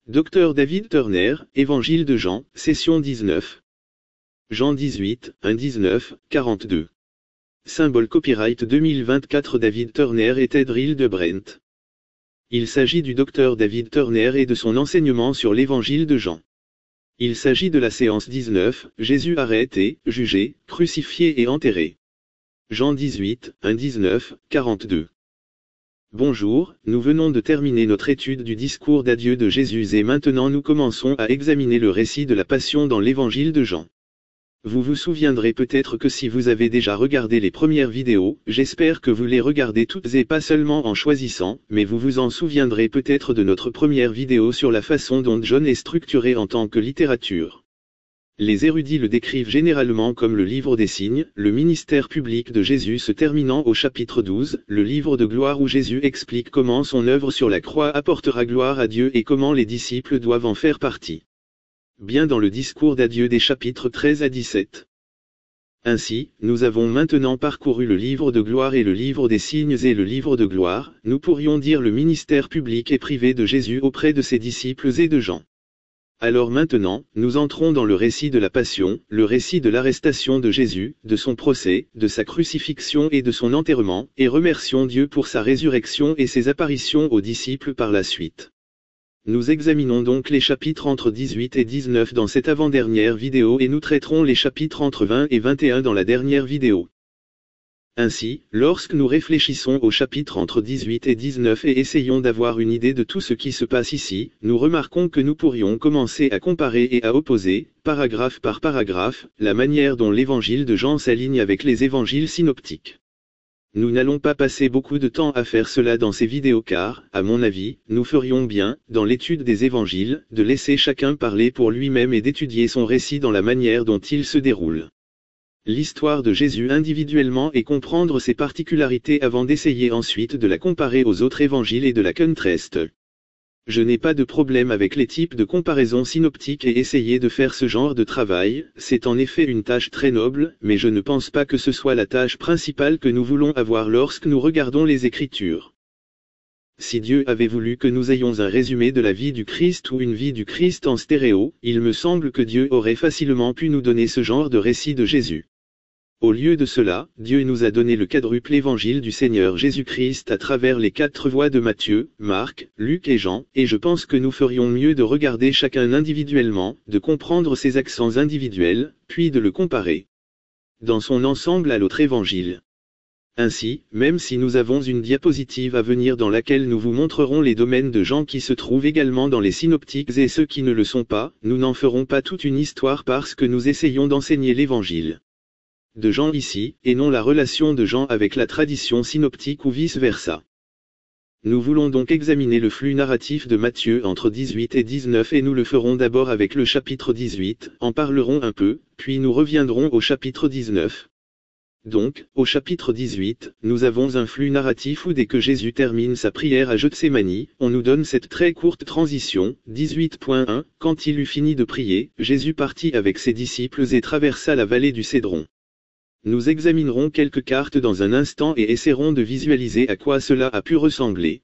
Dr David Turner, Évangile de Jean, session 19. Jean 18, 1-19, 42. Symbole copyright 2024 David Turner et Ted Reel de Brent. Il s'agit du Dr David Turner et de son enseignement sur l'Évangile de Jean. Il s'agit de la séance 19, Jésus arrêté, jugé, crucifié et enterré. Jean 18, 1-19, 42. Bonjour, nous venons de terminer notre étude du discours d'adieu de Jésus et maintenant nous commençons à examiner le récit de la Passion dans l'Évangile de Jean. Vous vous souviendrez peut-être que si vous avez déjà regardé les premières vidéos, j'espère que vous les regardez toutes et pas seulement en choisissant, mais vous vous en souviendrez peut-être de notre première vidéo sur la façon dont John est structuré en tant que littérature. Les érudits le décrivent généralement comme le livre des signes, le ministère public de Jésus se terminant au chapitre 12, le livre de gloire où Jésus explique comment son œuvre sur la croix apportera gloire à Dieu et comment les disciples doivent en faire partie. Bien dans le discours d'adieu des chapitres 13 à 17. Ainsi, nous avons maintenant parcouru le livre de gloire et le livre des signes et le livre de gloire, nous pourrions dire le ministère public et privé de Jésus auprès de ses disciples et de Jean. Alors maintenant, nous entrons dans le récit de la Passion, le récit de l'arrestation de Jésus, de son procès, de sa crucifixion et de son enterrement, et remercions Dieu pour sa résurrection et ses apparitions aux disciples par la suite. Nous examinons donc les chapitres entre 18 et 19 dans cette avant-dernière vidéo et nous traiterons les chapitres entre 20 et 21 dans la dernière vidéo. Ainsi, lorsque nous réfléchissons aux chapitres entre 18 et 19 et essayons d'avoir une idée de tout ce qui se passe ici, nous remarquons que nous pourrions commencer à comparer et à opposer, paragraphe par paragraphe, la manière dont l'évangile de Jean s'aligne avec les évangiles synoptiques. Nous n'allons pas passer beaucoup de temps à faire cela dans ces vidéos car, à mon avis, nous ferions bien, dans l'étude des évangiles, de laisser chacun parler pour lui-même et d'étudier son récit dans la manière dont il se déroule. L'histoire de Jésus individuellement et comprendre ses particularités avant d'essayer ensuite de la comparer aux autres évangiles et de la contraste. Je n'ai pas de problème avec les types de comparaisons synoptiques et essayer de faire ce genre de travail, c'est en effet une tâche très noble, mais je ne pense pas que ce soit la tâche principale que nous voulons avoir lorsque nous regardons les Écritures. Si Dieu avait voulu que nous ayons un résumé de la vie du Christ ou une vie du Christ en stéréo, il me semble que Dieu aurait facilement pu nous donner ce genre de récit de Jésus. Au lieu de cela, Dieu nous a donné le quadruple évangile du Seigneur Jésus-Christ à travers les 4 voix de Matthieu, Marc, Luc et Jean, et je pense que nous ferions mieux de regarder chacun individuellement, de comprendre ses accents individuels, puis de le comparer dans son ensemble à l'autre évangile. Ainsi, même si nous avons une diapositive à venir dans laquelle nous vous montrerons les domaines de Jean qui se trouvent également dans les synoptiques et ceux qui ne le sont pas, nous n'en ferons pas toute une histoire parce que nous essayons d'enseigner l'évangile de Jean ici, et non la relation de Jean avec la tradition synoptique ou vice-versa. Nous voulons donc examiner le flux narratif de Matthieu entre 18 et 19 et nous le ferons d'abord avec le chapitre 18, en parlerons un peu, puis nous reviendrons au chapitre 19. Donc, au chapitre 18, nous avons un flux narratif où dès que Jésus termine sa prière à Gethsémani, on nous donne cette très courte transition, 18.1, quand il eut fini de prier, Jésus partit avec ses disciples et traversa la vallée du Cédron. Nous examinerons quelques cartes dans un instant et essaierons de visualiser à quoi cela a pu ressembler.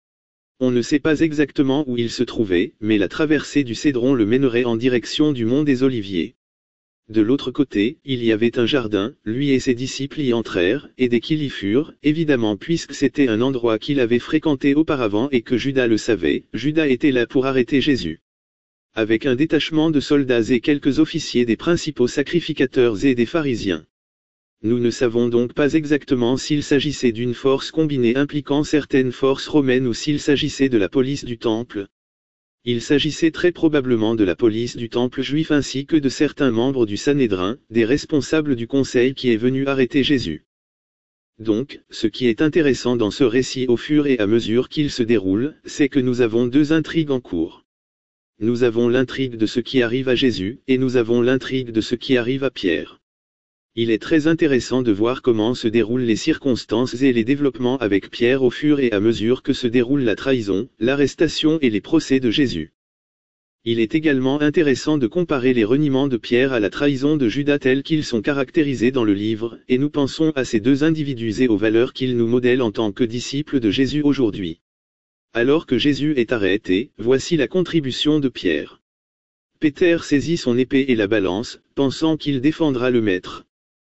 On ne sait pas exactement où il se trouvait, mais la traversée du Cédron le mènerait en direction du mont des Oliviers. De l'autre côté, il y avait un jardin, lui et ses disciples y entrèrent, et dès qu'ils y furent, évidemment puisque c'était un endroit qu'il avait fréquenté auparavant et que Judas le savait, Judas était là pour arrêter Jésus. Avec un détachement de soldats et quelques officiers des principaux sacrificateurs et des pharisiens. Nous ne savons donc pas exactement s'il s'agissait d'une force combinée impliquant certaines forces romaines ou s'il s'agissait de la police du temple. Il s'agissait très probablement de la police du temple juif ainsi que de certains membres du Sanhédrin, des responsables du conseil qui est venu arrêter Jésus. Donc, ce qui est intéressant dans ce récit au fur et à mesure qu'il se déroule, c'est que nous avons 2 intrigues en cours. Nous avons l'intrigue de ce qui arrive à Jésus, et nous avons l'intrigue de ce qui arrive à Pierre. Il est très intéressant de voir comment se déroulent les circonstances et les développements avec Pierre au fur et à mesure que se déroule la trahison, l'arrestation et les procès de Jésus. Il est également intéressant de comparer les reniements de Pierre à la trahison de Judas tels qu'ils sont caractérisés dans le livre, et nous pensons à ces 2 individus et aux valeurs qu'ils nous modèlent en tant que disciples de Jésus aujourd'hui. Alors que Jésus est arrêté, voici la contribution de Pierre. Péter saisit son épée et la balance, pensant qu'il défendra le maître.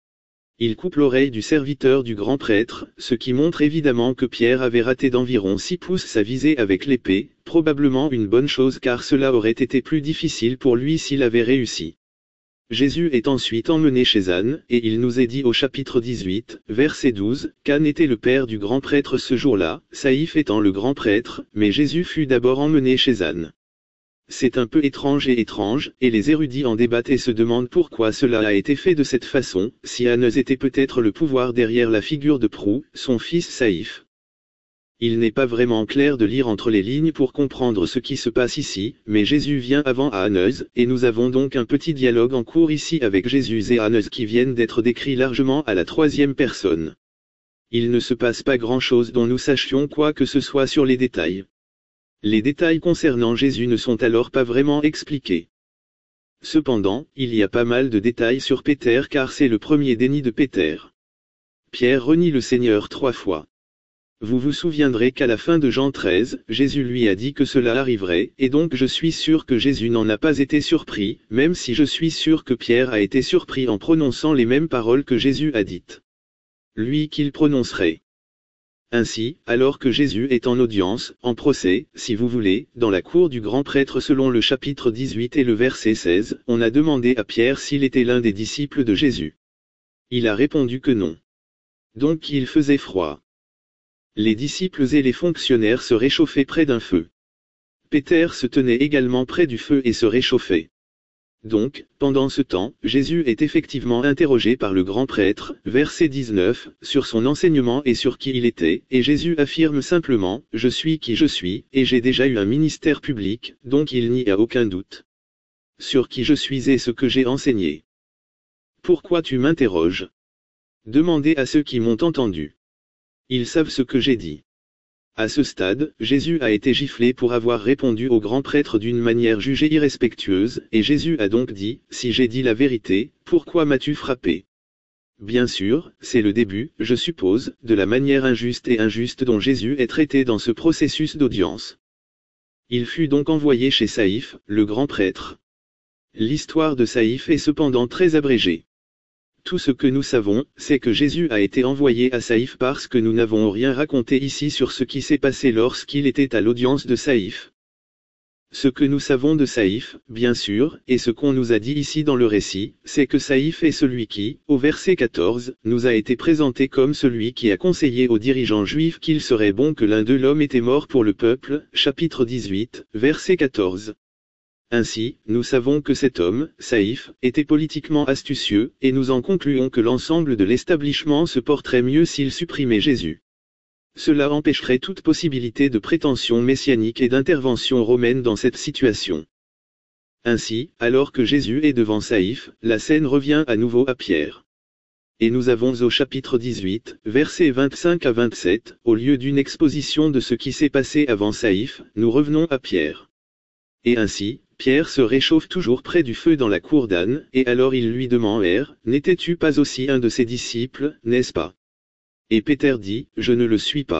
Il coupe l'oreille du serviteur du grand prêtre, ce qui montre évidemment que Pierre avait raté d'environ 6 pouces sa visée avec l'épée, probablement une bonne chose car cela aurait été plus difficile pour lui s'il avait réussi. Jésus est ensuite emmené chez Anne, et il nous est dit au chapitre 18, verset 12, qu'Anne était le père du grand prêtre ce jour-là, Saïphe étant le grand prêtre, mais Jésus fut d'abord emmené chez Anne. C'est un peu étrange, et les érudits en débattent et se demandent pourquoi cela a été fait de cette façon, si Anne était peut-être le pouvoir derrière la figure de proue, son fils Saïphe. Il n'est pas vraiment clair de lire entre les lignes pour comprendre ce qui se passe ici, mais Jésus vient avant à Aneuse, et nous avons donc un petit dialogue en cours ici avec Jésus et Aneuse qui viennent d'être décrits largement à la troisième personne. Il ne se passe pas grand-chose dont nous sachions quoi que ce soit sur les détails. Les détails concernant Jésus ne sont alors pas vraiment expliqués. Cependant, il y a pas mal de détails sur Péter car c'est le premier déni de Péter. Pierre renie le Seigneur 3 fois. Vous vous souviendrez qu'à la fin de Jean 13, Jésus lui a dit que cela arriverait, et donc je suis sûr que Jésus n'en a pas été surpris, même si je suis sûr que Pierre a été surpris en prononçant les mêmes paroles que Jésus a dites. Lui qu'il prononcerait. Ainsi, alors que Jésus est en audience, en procès, si vous voulez, dans la cour du grand prêtre selon le chapitre 18 et le verset 16, on a demandé à Pierre s'il était l'un des disciples de Jésus. Il a répondu que non. Donc il faisait froid. Les disciples et les fonctionnaires se réchauffaient près d'un feu. Péter se tenait également près du feu et se réchauffait. Donc, pendant ce temps, Jésus est effectivement interrogé par le grand prêtre, verset 19, sur son enseignement et sur qui il était, et Jésus affirme simplement, « Je suis qui je suis, et j'ai déjà eu un ministère public, donc il n'y a aucun doute. Sur qui je suis et ce que j'ai enseigné. Pourquoi tu m'interroges? Demandez à ceux qui m'ont entendu. Ils savent ce que j'ai dit. » À ce stade, Jésus a été giflé pour avoir répondu au grand prêtre d'une manière jugée irrespectueuse, et Jésus a donc dit, « Si j'ai dit la vérité, pourquoi m'as-tu frappé ?» Bien sûr, c'est le début, je suppose, de la manière injuste et injuste dont Jésus est traité dans ce processus d'audience. Il fut donc envoyé chez Saïphe, le grand prêtre. L'histoire de Saïphe est cependant très abrégée. Tout ce que nous savons, c'est que Jésus a été envoyé à Saïphe parce que nous n'avons rien raconté ici sur ce qui s'est passé lorsqu'il était à l'audience de Saïphe. Ce que nous savons de Saïphe, bien sûr, et ce qu'on nous a dit ici dans le récit, c'est que Saïphe est celui qui, au verset 14, nous a été présenté comme celui qui a conseillé aux dirigeants juifs qu'il serait bon que l'un d'eux l'homme était mort pour le peuple, chapitre 18, verset 14. Ainsi, nous savons que cet homme, Saïphe, était politiquement astucieux, et nous en concluons que l'ensemble de l'établissement se porterait mieux s'il supprimait Jésus. Cela empêcherait toute possibilité de prétention messianique et d'intervention romaine dans cette situation. Ainsi, alors que Jésus est devant Saïphe, la scène revient à nouveau à Pierre. Et nous avons au chapitre 18, versets 25 à 27, au lieu d'une exposition de ce qui s'est passé avant Saïphe, nous revenons à Pierre. Et ainsi, Pierre se réchauffe toujours près du feu dans la cour d'Anne, et alors il lui demande, « N'étais-tu pas aussi un de ses disciples, n'est-ce pas ?» Et Péter dit, « Je ne le suis pas. »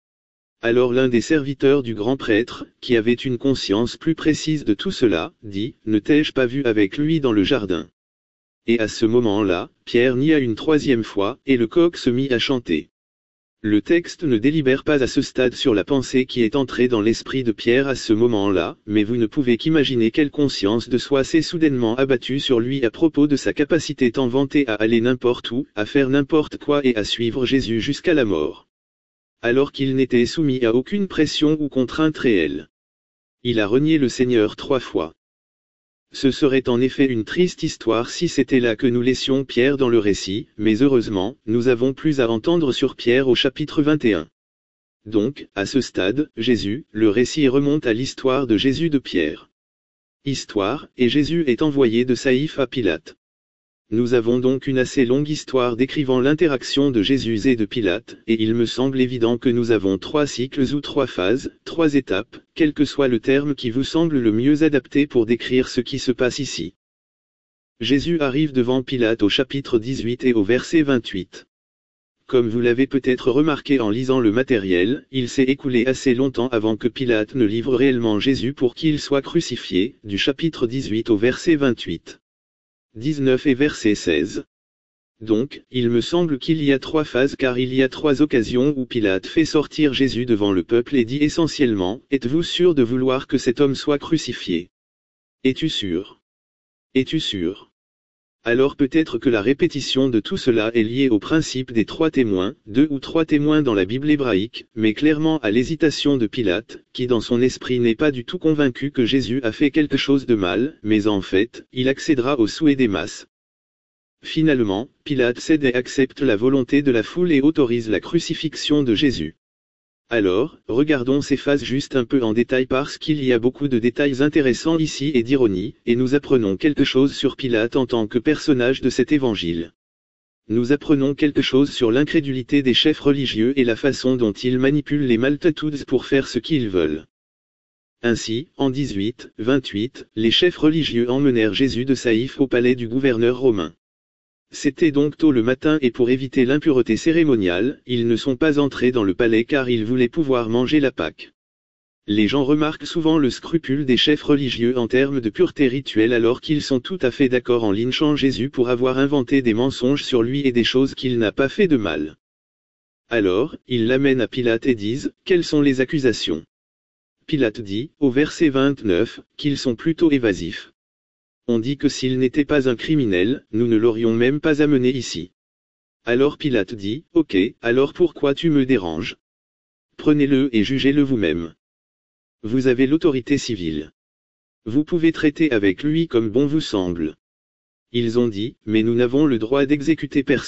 Alors l'un des serviteurs du grand prêtre, qui avait une conscience plus précise de tout cela, dit, « Ne t'ai-je pas vu avec lui dans le jardin ?» Et à ce moment-là, Pierre nia une troisième fois, et le coq se mit à chanter. Le texte ne délibère pas à ce stade sur la pensée qui est entrée dans l'esprit de Pierre à ce moment-là, mais vous ne pouvez qu'imaginer quelle conscience de soi s'est soudainement abattue sur lui à propos de sa capacité tant vantée à aller n'importe où, à faire n'importe quoi et à suivre Jésus jusqu'à la mort. Alors qu'il n'était soumis à aucune pression ou contrainte réelle. Il a renié le Seigneur 3 fois. Ce serait en effet une triste histoire si c'était là que nous laissions Pierre dans le récit, mais heureusement, nous avons plus à entendre sur Pierre au chapitre 21. Donc, à ce stade, Jésus, le récit remonte à l'histoire de Jésus de Pierre. Histoire, et Jésus est envoyé de Saïphe à Pilate. Nous avons donc une assez longue histoire décrivant l'interaction de Jésus et de Pilate, et il me semble évident que nous avons 3 cycles ou 3 phases, 3 étapes, quel que soit le terme qui vous semble le mieux adapté pour décrire ce qui se passe ici. Jésus arrive devant Pilate au chapitre 18 et au verset 28. comme vous l'avez peut-être remarqué en lisant le matériel, il s'est écoulé assez longtemps avant que Pilate ne livre réellement Jésus pour qu'il soit crucifié, du chapitre 18 au verset 28. 19 et verset 16. Donc, il me semble qu'il y a 3 phases car il y a 3 occasions où Pilate fait sortir Jésus devant le peuple et dit essentiellement, « Êtes-vous sûr de vouloir que cet homme soit crucifié? Es-tu sûr? Es-tu sûr ?» Alors peut-être que la répétition de tout cela est liée au principe des 3 témoins, 2 ou 3 témoins dans la Bible hébraïque, mais clairement à l'hésitation de Pilate, qui dans son esprit n'est pas du tout convaincu que Jésus a fait quelque chose de mal, mais en fait, il accédera au souhait des masses. Finalement, Pilate cède et accepte la volonté de la foule et autorise la crucifixion de Jésus. Alors, regardons ces phases juste un peu en détail parce qu'il y a beaucoup de détails intéressants ici et d'ironie, et nous apprenons quelque chose sur Pilate en tant que personnage de cet évangile. Nous apprenons quelque chose sur l'incrédulité des chefs religieux et la façon dont ils manipulent les multitudes pour faire ce qu'ils veulent. Ainsi, en 18-28, les chefs religieux emmenèrent Jésus de Saïphe au palais du gouverneur romain. C'était donc tôt le matin et pour éviter l'impureté cérémoniale, ils ne sont pas entrés dans le palais car ils voulaient pouvoir manger la Pâque. Les gens remarquent souvent le scrupule des chefs religieux en termes de pureté rituelle alors qu'ils sont tout à fait d'accord en lynchant Jésus pour avoir inventé des mensonges sur lui et des choses qu'il n'a pas fait de mal. Alors, ils l'amènent à Pilate et disent, « Quelles sont les accusations ?» Pilate dit, au verset 29, qu'ils sont plutôt évasifs. On dit que s'il n'était pas un criminel, nous ne l'aurions même pas amené ici. Alors Pilate dit, « Ok, alors pourquoi tu me déranges? Prenez-le et jugez-le vous-même. Vous avez l'autorité civile. Vous pouvez traiter avec lui comme bon vous semble. » Ils ont dit, « Mais nous n'avons le droit d'exécuter personne. »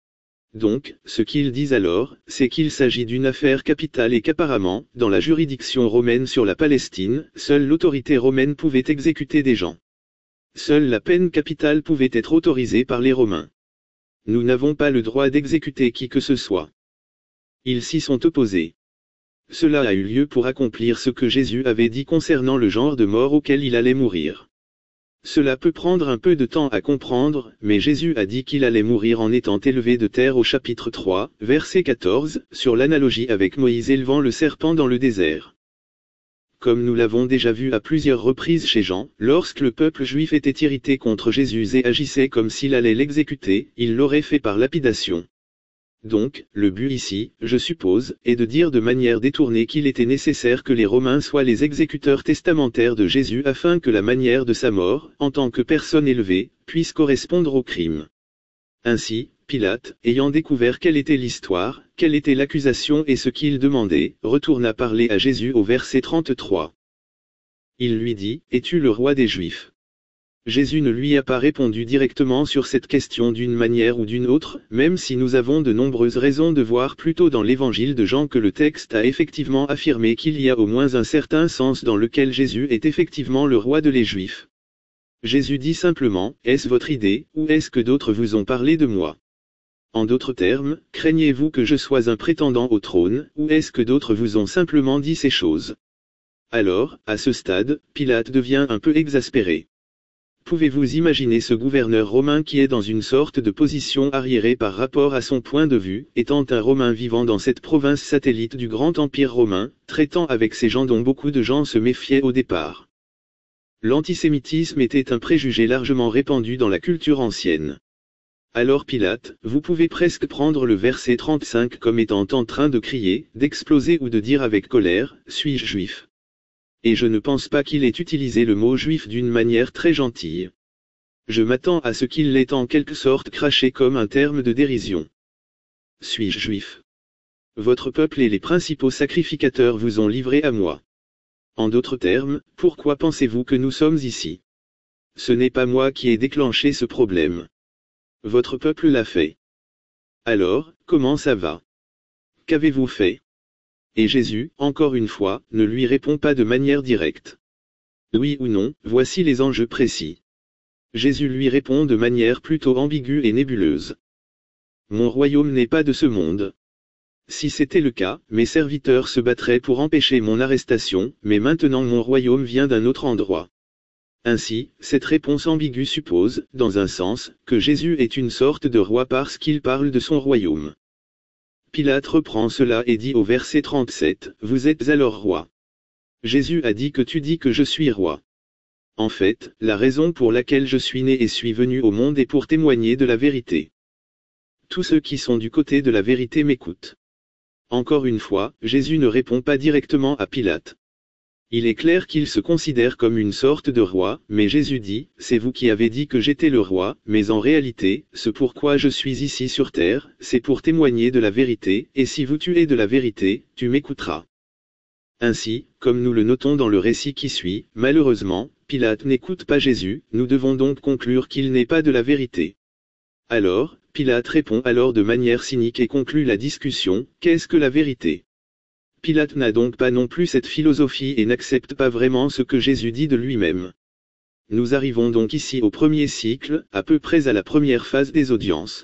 Donc, ce qu'ils disent alors, c'est qu'il s'agit d'une affaire capitale et qu'apparemment, dans la juridiction romaine sur la Palestine, seule l'autorité romaine pouvait exécuter des gens. Seule la peine capitale pouvait être autorisée par les Romains. Nous n'avons pas le droit d'exécuter qui que ce soit. Ils s'y sont opposés. Cela a eu lieu pour accomplir ce que Jésus avait dit concernant le genre de mort auquel il allait mourir. Cela peut prendre un peu de temps à comprendre, mais Jésus a dit qu'il allait mourir en étant élevé de terre au chapitre 3, verset 14, sur l'analogie avec Moïse élevant le serpent dans le désert. Comme nous l'avons déjà vu à plusieurs reprises chez Jean, lorsque le peuple juif était irrité contre Jésus et agissait comme s'il allait l'exécuter, il l'aurait fait par lapidation. Donc, le but ici, je suppose, est de dire de manière détournée qu'il était nécessaire que les Romains soient les exécuteurs testamentaires de Jésus afin que la manière de sa mort, en tant que personne élevée, puisse correspondre au crime. Ainsi, Pilate, ayant découvert quelle était l'histoire, quelle était l'accusation et ce qu'il demandait, retourna parler à Jésus au verset 33. Il lui dit, « Es-tu le roi des Juifs ?» Jésus ne lui a pas répondu directement sur cette question d'une manière ou d'une autre, même si nous avons de nombreuses raisons de voir plutôt dans l'évangile de Jean que le texte a effectivement affirmé qu'il y a au moins un certain sens dans lequel Jésus est effectivement le roi de les Juifs. Jésus dit simplement, « Est-ce votre idée, ou est-ce que d'autres vous ont parlé de moi ? En d'autres termes, craignez-vous que je sois un prétendant au trône, ou est-ce que d'autres vous ont simplement dit ces choses ?» Alors, à ce stade, Pilate devient un peu exaspéré. Pouvez-vous imaginer ce gouverneur romain qui est dans une sorte de position arriérée par rapport à son point de vue, étant un Romain vivant dans cette province satellite du grand empire romain, traitant avec ces gens dont beaucoup de gens se méfiaient au départ. L'antisémitisme était un préjugé largement répandu dans la culture ancienne. Alors Pilate, vous pouvez presque prendre le verset 35 comme étant en train de crier, d'exploser ou de dire avec colère, « Suis-je juif ?» Et je ne pense pas qu'il ait utilisé le mot juif d'une manière très gentille. Je m'attends à ce qu'il l'ait en quelque sorte craché comme un terme de dérision. Suis-je juif? Votre peuple et les principaux sacrificateurs vous ont livré à moi. En d'autres termes, pourquoi pensez-vous que nous sommes ici? Ce n'est pas moi qui ai déclenché ce problème. Votre peuple l'a fait. Alors, comment ça va? Qu'avez-vous fait? Et Jésus, encore une fois, ne lui répond pas de manière directe. Oui ou non, voici les enjeux précis. Jésus lui répond de manière plutôt ambiguë et nébuleuse. Mon royaume n'est pas de ce monde. Si c'était le cas, mes serviteurs se battraient pour empêcher mon arrestation, mais maintenant mon royaume vient d'un autre endroit. Ainsi, cette réponse ambiguë suppose, dans un sens, que Jésus est une sorte de roi parce qu'il parle de son royaume. Pilate reprend cela et dit au verset 37, « Vous êtes alors roi. » Jésus a dit que tu dis que je suis roi. En fait, la raison pour laquelle je suis né et suis venu au monde est pour témoigner de la vérité. Tous ceux qui sont du côté de la vérité m'écoutent. Encore une fois, Jésus ne répond pas directement à Pilate. Il est clair qu'il se considère comme une sorte de roi, mais Jésus dit, « C'est vous qui avez dit que j'étais le roi, mais en réalité, ce pourquoi je suis ici sur terre, c'est pour témoigner de la vérité, et si vous tuez de la vérité, tu m'écouteras. » Ainsi, comme nous le notons dans le récit qui suit, malheureusement, Pilate n'écoute pas Jésus, nous devons donc conclure qu'il n'est pas de la vérité. Alors, Pilate répond alors de manière cynique et conclut la discussion, « Qu'est-ce que la vérité ?» Pilate n'a donc pas non plus cette philosophie et n'accepte pas vraiment ce que Jésus dit de lui-même. Nous arrivons donc ici au premier cycle, à peu près à la première phase des audiences.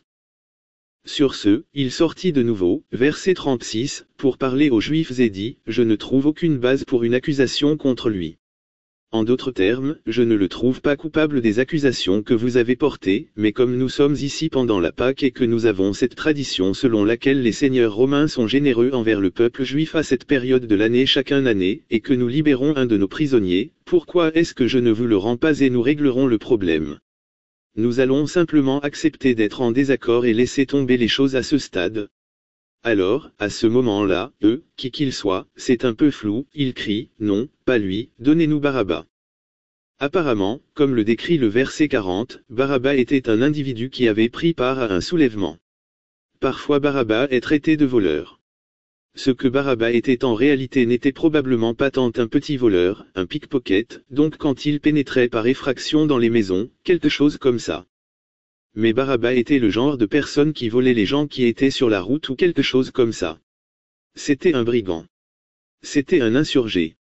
Sur ce, il sortit de nouveau, verset 36, pour parler aux Juifs et dit, « Je ne trouve aucune base pour une accusation contre lui. En d'autres termes, je ne le trouve pas coupable des accusations que vous avez portées, mais comme nous sommes ici pendant la Pâque et que nous avons cette tradition selon laquelle les seigneurs romains sont généreux envers le peuple juif à cette période de l'année chaque année, et que nous libérons un de nos prisonniers, pourquoi est-ce que je ne vous le rends pas et nous réglerons le problème? Nous allons simplement accepter d'être en désaccord et laisser tomber les choses à ce stade. » Alors, à ce moment-là, qui qu'il soit, c'est un peu flou, il crie, « Non, pas lui, donnez-nous Barabbas. » Apparemment, comme le décrit le verset 40, Barabbas était un individu qui avait pris part à un soulèvement. Parfois Barabbas est traité de voleur. Ce que Barabbas était en réalité n'était probablement pas tant un petit voleur, un pickpocket, donc quand il pénétrait par effraction dans les maisons, quelque chose comme ça. Mais Barabbas était le genre de personne qui volait les gens qui étaient sur la route ou quelque chose comme ça. C'était un brigand. C'était un insurgé.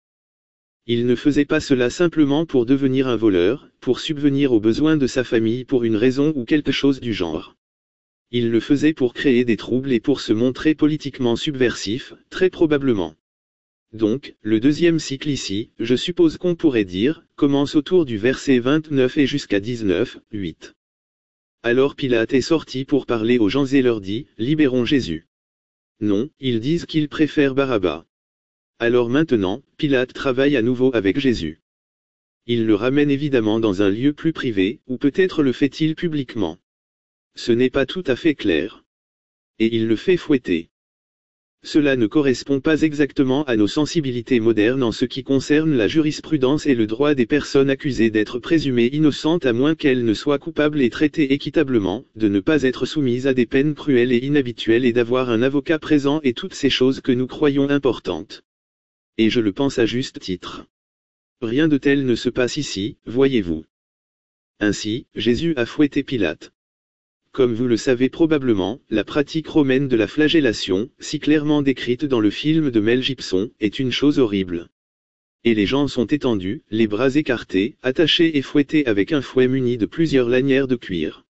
Il ne faisait pas cela simplement pour devenir un voleur, pour subvenir aux besoins de sa famille pour une raison ou quelque chose du genre. Il le faisait pour créer des troubles et pour se montrer politiquement subversif, très probablement. Donc, le deuxième cycle ici, je suppose qu'on pourrait dire, commence autour du verset 29 et jusqu'à 19, 8. Alors Pilate est sorti pour parler aux gens et leur dit, « Libérons Jésus. » Non, ils disent qu'ils préfèrent Barabbas. Alors maintenant, Pilate travaille à nouveau avec Jésus. Il le ramène évidemment dans un lieu plus privé, ou peut-être le fait-il publiquement. Ce n'est pas tout à fait clair. Et il le fait fouetter. Cela ne correspond pas exactement à nos sensibilités modernes en ce qui concerne la jurisprudence et le droit des personnes accusées d'être présumées innocentes à moins qu'elles ne soient coupables et traitées équitablement, de ne pas être soumises à des peines cruelles et inhabituelles et d'avoir un avocat présent et toutes ces choses que nous croyons importantes. Et je le pense à juste titre. Rien de tel ne se passe ici, voyez-vous. Ainsi, Jésus a fouetté Pilate. Comme vous le savez probablement, la pratique romaine de la flagellation, si clairement décrite dans le film de Mel Gibson, est une chose horrible. Et les gens sont étendus, les bras écartés, attachés et fouettés avec un fouet muni de plusieurs lanières de cuir.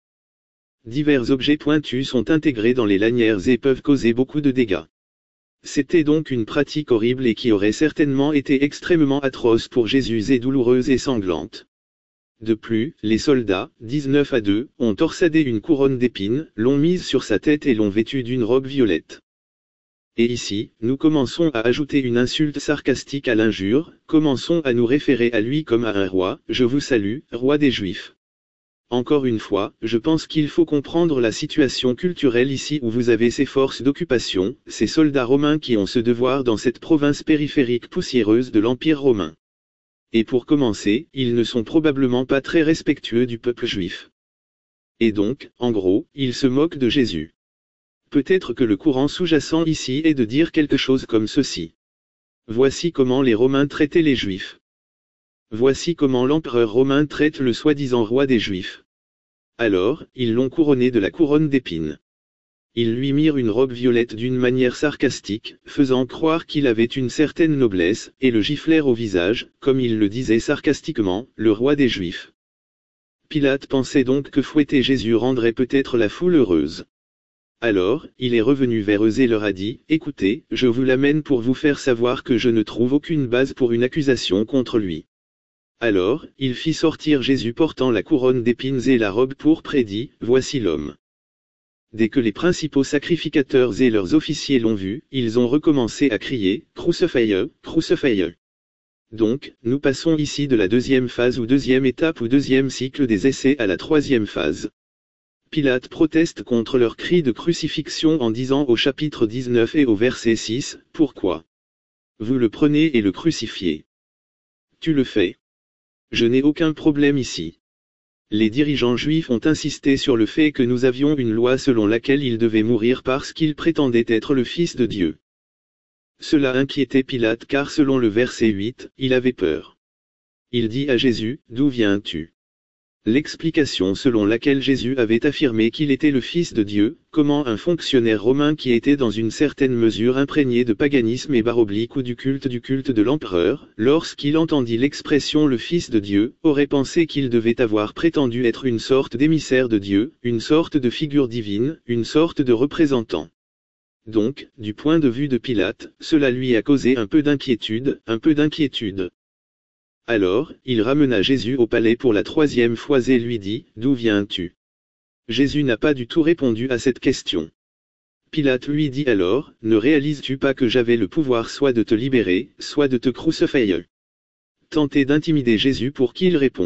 Divers objets pointus sont intégrés dans les lanières et peuvent causer beaucoup de dégâts. C'était donc une pratique horrible et qui aurait certainement été extrêmement atroce pour Jésus et douloureuse et sanglante. De plus, les soldats, 19-2, ont torsadé une couronne d'épines, l'ont mise sur sa tête et l'ont vêtue d'une robe violette. Et ici, nous commençons à ajouter une insulte sarcastique à l'injure, commençons à nous référer à lui comme à un roi, je vous salue, roi des Juifs. Encore une fois, je pense qu'il faut comprendre la situation culturelle ici où vous avez ces forces d'occupation, ces soldats romains qui ont ce devoir dans cette province périphérique poussiéreuse de l'Empire romain. Et pour commencer, ils ne sont probablement pas très respectueux du peuple juif. Et donc, en gros, ils se moquent de Jésus. Peut-être que le courant sous-jacent ici est de dire quelque chose comme ceci. Voici comment les Romains traitaient les Juifs. Voici comment l'empereur romain traite le soi-disant roi des Juifs. Alors, ils l'ont couronné de la couronne d'épines. Ils lui mirent une robe violette d'une manière sarcastique, faisant croire qu'il avait une certaine noblesse, et le giflèrent au visage, comme il le disait sarcastiquement, le roi des Juifs. Pilate pensait donc que fouetter Jésus rendrait peut-être la foule heureuse. Alors, il est revenu vers eux et leur a dit, « Écoutez, je vous l'amène pour vous faire savoir que je ne trouve aucune base pour une accusation contre lui. » Alors, il fit sortir Jésus portant la couronne d'épines et la robe pourpre et dit, « Voici l'homme. » Dès que les principaux sacrificateurs et leurs officiers l'ont vu, ils ont recommencé à crier « Crucify-le, crucify-le ». Donc, nous passons ici de la deuxième phase ou deuxième étape ou deuxième cycle des essais à la troisième phase. Pilate proteste contre leur cri de crucifixion en disant au chapitre 19 et au verset 6, « Pourquoi vous le prenez et le crucifiez? Tu le fais. Je n'ai aucun problème ici. » Les dirigeants juifs ont insisté sur le fait que nous avions une loi selon laquelle il devait mourir parce qu'il prétendait être le Fils de Dieu. Cela inquiétait Pilate car selon le verset 8, il avait peur. Il dit à Jésus, « D'où viens-tu » ? L'explication selon laquelle Jésus avait affirmé qu'il était le Fils de Dieu, comment un fonctionnaire romain qui était dans une certaine mesure imprégné de paganisme et baroblique ou du culte de l'empereur, lorsqu'il entendit l'expression le Fils de Dieu, aurait pensé qu'il devait avoir prétendu être une sorte d'émissaire de Dieu, une sorte de figure divine, une sorte de représentant. Donc, du point de vue de Pilate, cela lui a causé un peu d'inquiétude. Alors, il ramena Jésus au palais pour la troisième fois et lui dit, « D'où viens-tu » ? Jésus n'a pas du tout répondu à cette question. Pilate lui dit alors, « Ne réalises-tu pas que j'avais le pouvoir soit de te libérer, soit de te crucifier » ? Tenter d'intimider Jésus pour qu'il réponde ?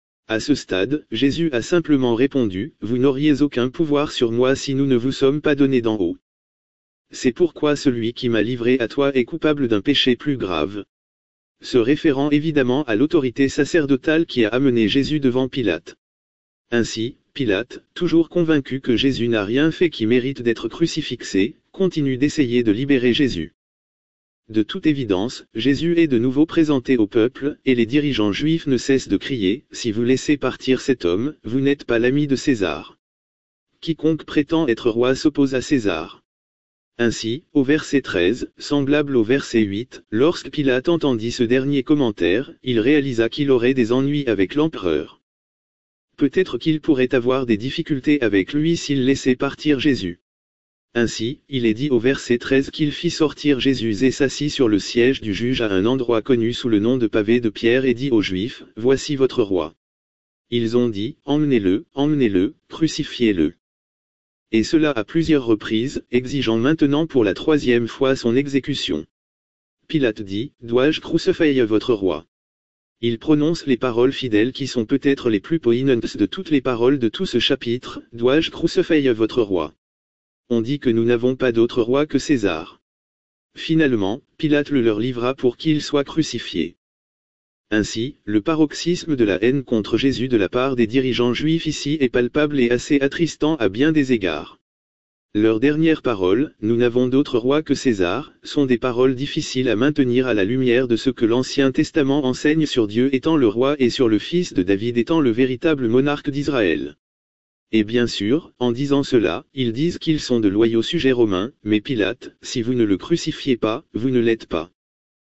À ce stade, Jésus a simplement répondu, « Vous n'auriez aucun pouvoir sur moi si nous ne vous sommes pas donnés d'en haut. C'est pourquoi celui qui m'a livré à toi est coupable d'un péché plus grave. » Se référant évidemment à l'autorité sacerdotale qui a amené Jésus devant Pilate. Ainsi, Pilate, toujours convaincu que Jésus n'a rien fait qui mérite d'être crucifixé, continue d'essayer de libérer Jésus. De toute évidence, Jésus est de nouveau présenté au peuple, et les dirigeants juifs ne cessent de crier, « Si vous laissez partir cet homme, vous n'êtes pas l'ami de César. Quiconque prétend être roi s'oppose à César. » Ainsi, au verset 13, semblable au verset 8, lorsque Pilate entendit ce dernier commentaire, il réalisa qu'il aurait des ennuis avec l'empereur. Peut-être qu'il pourrait avoir des difficultés avec lui s'il laissait partir Jésus. Ainsi, il est dit au verset 13 qu'il fit sortir Jésus et s'assit sur le siège du juge à un endroit connu sous le nom de pavé de pierre et dit aux Juifs, « Voici votre roi. » Ils ont dit, « Emmenez-le, emmenez-le, crucifiez-le. » Et cela à plusieurs reprises, exigeant maintenant pour la troisième fois son exécution. Pilate dit, « Dois-je crucifier votre roi ?» Il prononce les paroles fidèles qui sont peut-être les plus poignantes de toutes les paroles de tout ce chapitre, « Dois-je crucifier votre roi ?» On dit que nous n'avons pas d'autre roi que César. Finalement, Pilate le leur livra pour qu'il soit crucifié. Ainsi, le paroxysme de la haine contre Jésus de la part des dirigeants juifs ici est palpable et assez attristant à bien des égards. Leurs dernières paroles, « Nous n'avons d'autre roi que César », sont des paroles difficiles à maintenir à la lumière de ce que l'Ancien Testament enseigne sur Dieu étant le roi et sur le fils de David étant le véritable monarque d'Israël. Et bien sûr, en disant cela, ils disent qu'ils sont de loyaux sujets romains, mais Pilate, si vous ne le crucifiez pas, vous ne l'êtes pas.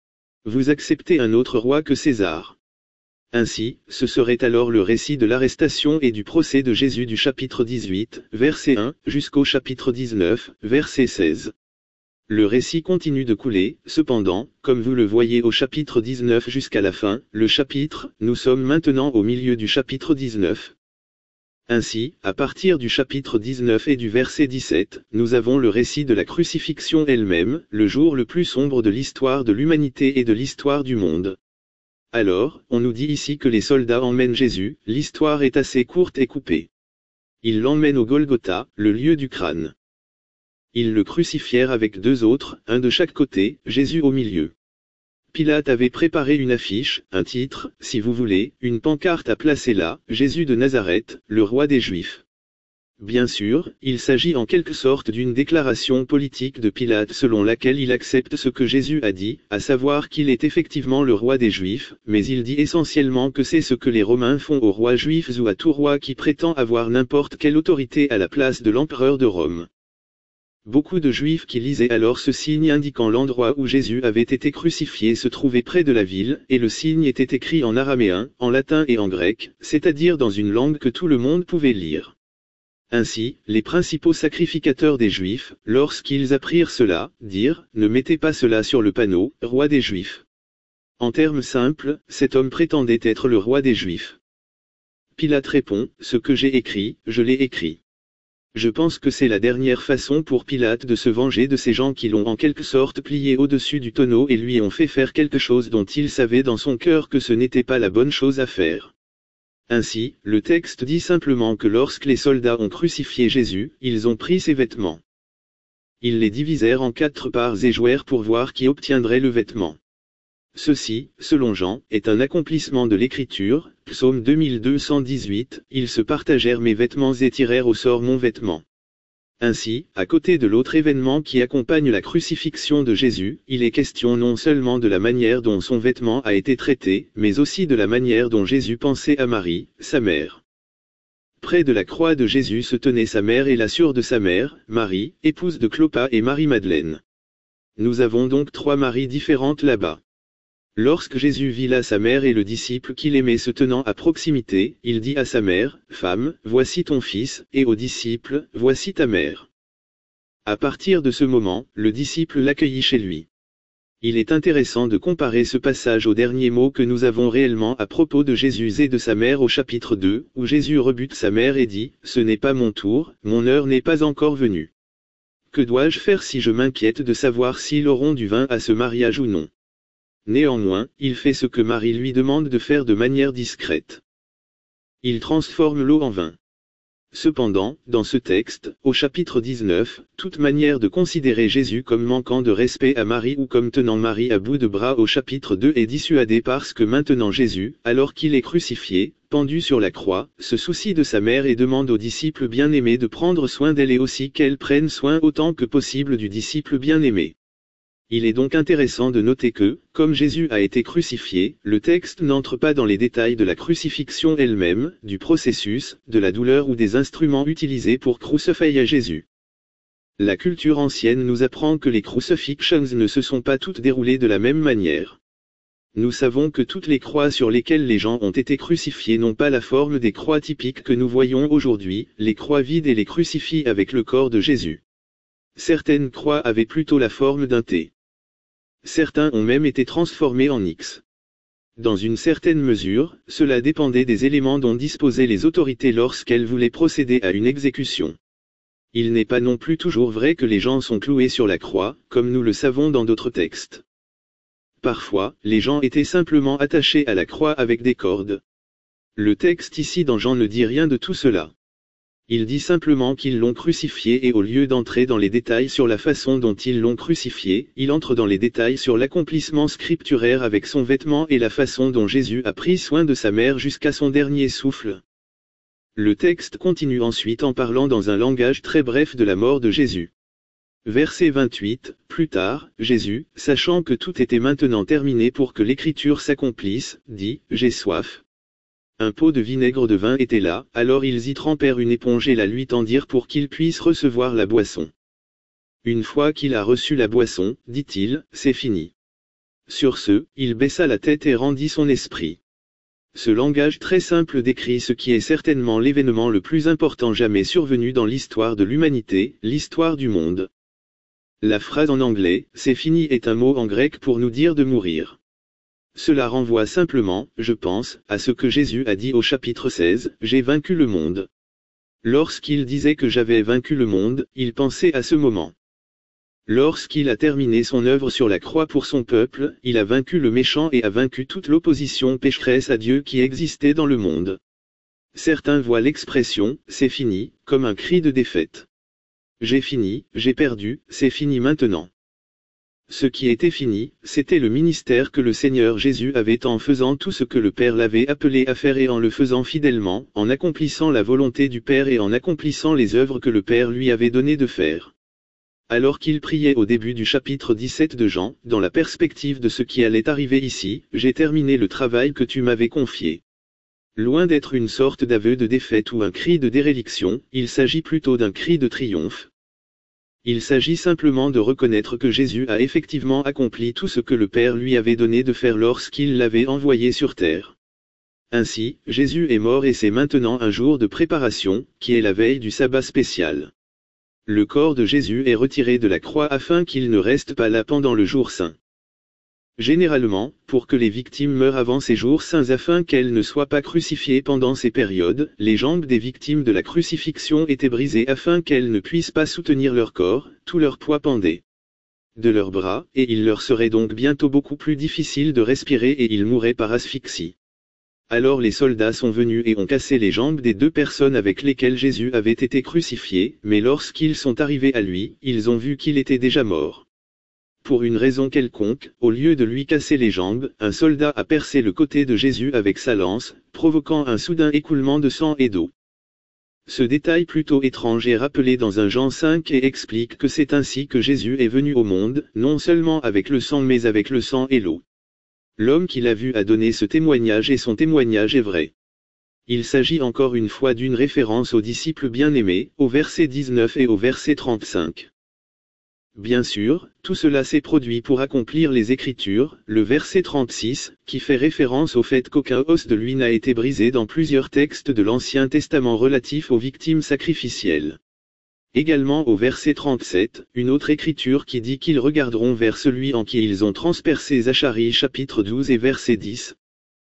Vous acceptez un autre roi que César. Ainsi, ce serait alors le récit de l'arrestation et du procès de Jésus du chapitre 18, verset 1, jusqu'au chapitre 19, verset 16. Le récit continue de couler, cependant, comme vous le voyez au chapitre 19 jusqu'à la fin, le chapitre, nous sommes maintenant au milieu du chapitre 19. Ainsi, à partir du chapitre 19 et du verset 17, nous avons le récit de la crucifixion elle-même, le jour le plus sombre de l'histoire de l'humanité et de l'histoire du monde. Alors, on nous dit ici que les soldats emmènent Jésus, l'histoire est assez courte et coupée. Ils l'emmènent au Golgotha, le lieu du crâne. Ils le crucifièrent avec deux autres, un de chaque côté, Jésus au milieu. Pilate avait préparé une affiche, un titre, si vous voulez, une pancarte à placer là, Jésus de Nazareth, le roi des Juifs. Bien sûr, il s'agit en quelque sorte d'une déclaration politique de Pilate selon laquelle il accepte ce que Jésus a dit, à savoir qu'il est effectivement le roi des Juifs, mais il dit essentiellement que c'est ce que les Romains font aux rois juifs ou à tout roi qui prétend avoir n'importe quelle autorité à la place de l'empereur de Rome. Beaucoup de Juifs qui lisaient alors ce signe indiquant l'endroit où Jésus avait été crucifié se trouvait près de la ville, et le signe était écrit en araméen, en latin et en grec, c'est-à-dire dans une langue que tout le monde pouvait lire. Ainsi, les principaux sacrificateurs des Juifs, lorsqu'ils apprirent cela, dirent, « Ne mettez pas cela sur le panneau, roi des Juifs. » En termes simples, cet homme prétendait être le roi des Juifs. Pilate répond, « Ce que j'ai écrit, je l'ai écrit. » Je pense que c'est la dernière façon pour Pilate de se venger de ces gens qui l'ont en quelque sorte plié au-dessus du tonneau et lui ont fait faire quelque chose dont il savait dans son cœur que ce n'était pas la bonne chose à faire. Ainsi, le texte dit simplement que lorsque les soldats ont crucifié Jésus, ils ont pris ses vêtements. Ils les divisèrent en 4 parts et jouèrent pour voir qui obtiendrait le vêtement. Ceci, selon Jean, est un accomplissement de l'Écriture, psaume 2218, ils se partagèrent mes vêtements et tirèrent au sort mon vêtement. Ainsi, à côté de l'autre événement qui accompagne la crucifixion de Jésus, il est question non seulement de la manière dont son vêtement a été traité, mais aussi de la manière dont Jésus pensait à Marie, sa mère. Près de la croix de Jésus se tenaient sa mère et la sœur de sa mère, Marie, épouse de Clopas et Marie-Madeleine. Nous avons donc 3 Maries différentes là-bas. Lorsque Jésus vit là sa mère et le disciple qu'il aimait se tenant à proximité, il dit à sa mère, « Femme, voici ton fils », et au disciple, « Voici ta mère ». À partir de ce moment, le disciple l'accueillit chez lui. Il est intéressant de comparer ce passage au dernier mot que nous avons réellement à propos de Jésus et de sa mère au chapitre 2, où Jésus rebute sa mère et dit, « Ce n'est pas mon tour, mon heure n'est pas encore venue. Que dois-je faire si je m'inquiète de savoir s'ils auront du vin à ce mariage ou non ?» Néanmoins, il fait ce que Marie lui demande de faire de manière discrète. Il transforme l'eau en vin. Cependant, dans ce texte, au chapitre 19, toute manière de considérer Jésus comme manquant de respect à Marie ou comme tenant Marie à bout de bras au chapitre 2 est dissuadée parce que maintenant Jésus, alors qu'il est crucifié, pendu sur la croix, se soucie de sa mère et demande aux disciples bien-aimés de prendre soin d'elle et aussi qu'elle prenne soin autant que possible du disciple bien-aimé. Il est donc intéressant de noter que, comme Jésus a été crucifié, le texte n'entre pas dans les détails de la crucifixion elle-même, du processus, de la douleur ou des instruments utilisés pour crucifier Jésus. La culture ancienne nous apprend que les crucifixions ne se sont pas toutes déroulées de la même manière. Nous savons que toutes les croix sur lesquelles les gens ont été crucifiés n'ont pas la forme des croix typiques que nous voyons aujourd'hui, les croix vides et les crucifix avec le corps de Jésus. Certaines croix avaient plutôt la forme d'un T. Certains ont même été transformés en X. Dans une certaine mesure, cela dépendait des éléments dont disposaient les autorités lorsqu'elles voulaient procéder à une exécution. Il n'est pas non plus toujours vrai que les gens sont cloués sur la croix, comme nous le savons dans d'autres textes. Parfois, les gens étaient simplement attachés à la croix avec des cordes. Le texte ici dans Jean ne dit rien de tout cela. Il dit simplement qu'ils l'ont crucifié et au lieu d'entrer dans les détails sur la façon dont ils l'ont crucifié, il entre dans les détails sur l'accomplissement scripturaire avec son vêtement et la façon dont Jésus a pris soin de sa mère jusqu'à son dernier souffle. Le texte continue ensuite en parlant dans un langage très bref de la mort de Jésus. Verset 28, plus tard, Jésus, sachant que tout était maintenant terminé pour que l'écriture s'accomplisse, dit, « J'ai soif. » Un pot de vinaigre de vin était là, alors ils y trempèrent une éponge et la lui tendirent pour qu'il puisse recevoir la boisson. Une fois qu'il a reçu la boisson, dit-il, c'est fini. Sur ce, il baissa la tête et rendit son esprit. Ce langage très simple décrit ce qui est certainement l'événement le plus important jamais survenu dans l'histoire de l'humanité, l'histoire du monde. La phrase en anglais, c'est fini est un mot en grec pour nous dire de mourir. Cela renvoie simplement, je pense, à ce que Jésus a dit au chapitre 16, « J'ai vaincu le monde ». Lorsqu'il disait que j'avais vaincu le monde, il pensait à ce moment. Lorsqu'il a terminé son œuvre sur la croix pour son peuple, il a vaincu le méchant et a vaincu toute l'opposition pécheresse à Dieu qui existait dans le monde. Certains voient l'expression « c'est fini » comme un cri de défaite. J'ai fini, j'ai perdu, c'est fini maintenant. Ce qui était fini, c'était le ministère que le Seigneur Jésus avait en faisant tout ce que le Père l'avait appelé à faire et en le faisant fidèlement, en accomplissant la volonté du Père et en accomplissant les œuvres que le Père lui avait donné de faire. Alors qu'il priait au début du chapitre 17 de Jean, dans la perspective de ce qui allait arriver ici, j'ai terminé le travail que tu m'avais confié. Loin d'être une sorte d'aveu de défaite ou un cri de déréliction, il s'agit plutôt d'un cri de triomphe. Il s'agit simplement de reconnaître que Jésus a effectivement accompli tout ce que le Père lui avait donné de faire lorsqu'il l'avait envoyé sur terre. Ainsi, Jésus est mort et c'est maintenant un jour de préparation, qui est la veille du sabbat spécial. Le corps de Jésus est retiré de la croix afin qu'il ne reste pas là pendant le jour saint. Généralement, pour que les victimes meurent avant ces jours saints afin qu'elles ne soient pas crucifiées pendant ces périodes, les jambes des victimes de la crucifixion étaient brisées afin qu'elles ne puissent pas soutenir leur corps, tout leur poids pendait de leurs bras, et il leur serait donc bientôt beaucoup plus difficile de respirer et ils mourraient par asphyxie. Alors les soldats sont venus et ont cassé les jambes des 2 personnes avec lesquelles Jésus avait été crucifié, mais lorsqu'ils sont arrivés à lui, ils ont vu qu'il était déjà mort. Pour une raison quelconque, au lieu de lui casser les jambes, un soldat a percé le côté de Jésus avec sa lance, provoquant un soudain écoulement de sang et d'eau. Ce détail plutôt étrange est rappelé dans un Jean 5 et explique que c'est ainsi que Jésus est venu au monde, non seulement avec le sang mais avec le sang et l'eau. L'homme qui l'a vu a donné ce témoignage et son témoignage est vrai. Il s'agit encore une fois d'une référence aux disciples bien-aimés, au verset 19 et au verset 35. Bien sûr, tout cela s'est produit pour accomplir les Écritures, le verset 36, qui fait référence au fait qu'aucun os de lui n'a été brisé dans plusieurs textes de l'Ancien Testament relatifs aux victimes sacrificielles. Également au verset 37, une autre écriture qui dit qu'ils regarderont vers celui en qui ils ont transpercé Zacharie chapitre 12 et verset 10.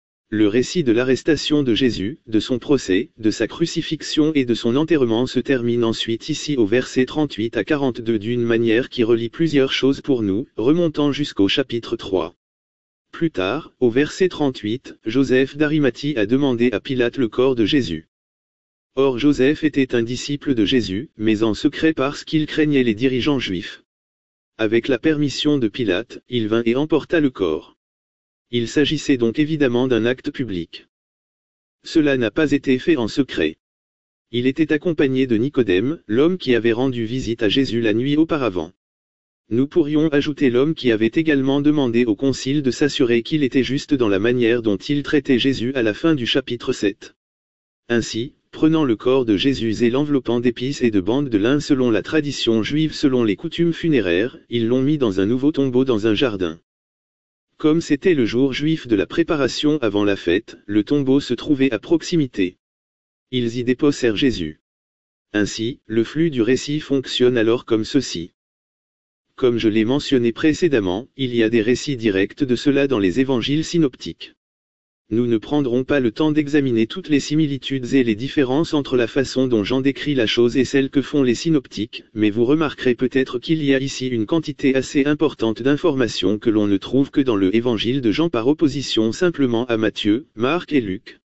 Le récit de l'arrestation de Jésus, de son procès, de sa crucifixion et de son enterrement se termine ensuite ici au verset 38 à 42 d'une manière qui relie plusieurs choses pour nous, remontant jusqu'au chapitre 3. Plus tard, au verset 38, Joseph d'Arimathie a demandé à Pilate le corps de Jésus. Or Joseph était un disciple de Jésus, mais en secret parce qu'il craignait les dirigeants juifs. Avec la permission de Pilate, il vint et emporta le corps. Il s'agissait donc évidemment d'un acte public. Cela n'a pas été fait en secret. Il était accompagné de Nicodème, l'homme qui avait rendu visite à Jésus la nuit auparavant. Nous pourrions ajouter l'homme qui avait également demandé au concile de s'assurer qu'il était juste dans la manière dont il traitait Jésus à la fin du chapitre 7. Ainsi, prenant le corps de Jésus et l'enveloppant d'épices et de bandes de lin selon la tradition juive selon les coutumes funéraires, ils l'ont mis dans un nouveau tombeau dans un jardin. Comme c'était le jour juif de la préparation avant la fête, le tombeau se trouvait à proximité. Ils y déposèrent Jésus. Ainsi, le flux du récit fonctionne alors comme ceci. Comme je l'ai mentionné précédemment, il y a des récits directs de cela dans les évangiles synoptiques. Nous ne prendrons pas le temps d'examiner toutes les similitudes et les différences entre la façon dont Jean décrit la chose et celle que font les synoptiques, mais vous remarquerez peut-être qu'il y a ici une quantité assez importante d'informations que l'on ne trouve que dans le évangile de Jean par opposition simplement à Matthieu, Marc et Luc.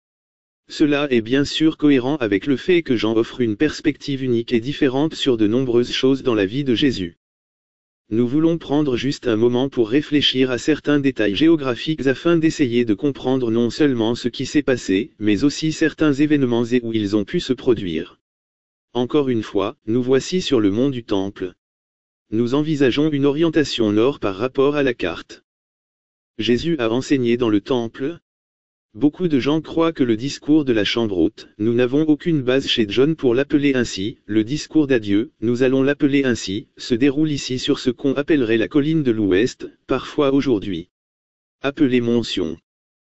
Cela est bien sûr cohérent avec le fait que Jean offre une perspective unique et différente sur de nombreuses choses dans la vie de Jésus. Nous voulons prendre juste un moment pour réfléchir à certains détails géographiques afin d'essayer de comprendre non seulement ce qui s'est passé, mais aussi certains événements et où ils ont pu se produire. Encore une fois, nous voici sur le mont du Temple. Nous envisageons une orientation nord par rapport à la carte. Jésus a enseigné dans le Temple. Beaucoup de gens croient que le discours de la chambre haute, nous n'avons aucune base chez John pour l'appeler ainsi, le discours d'adieu, nous allons l'appeler ainsi, se déroule ici sur ce qu'on appellerait la colline de l'Ouest, parfois aujourd'hui appelée Mont Sion.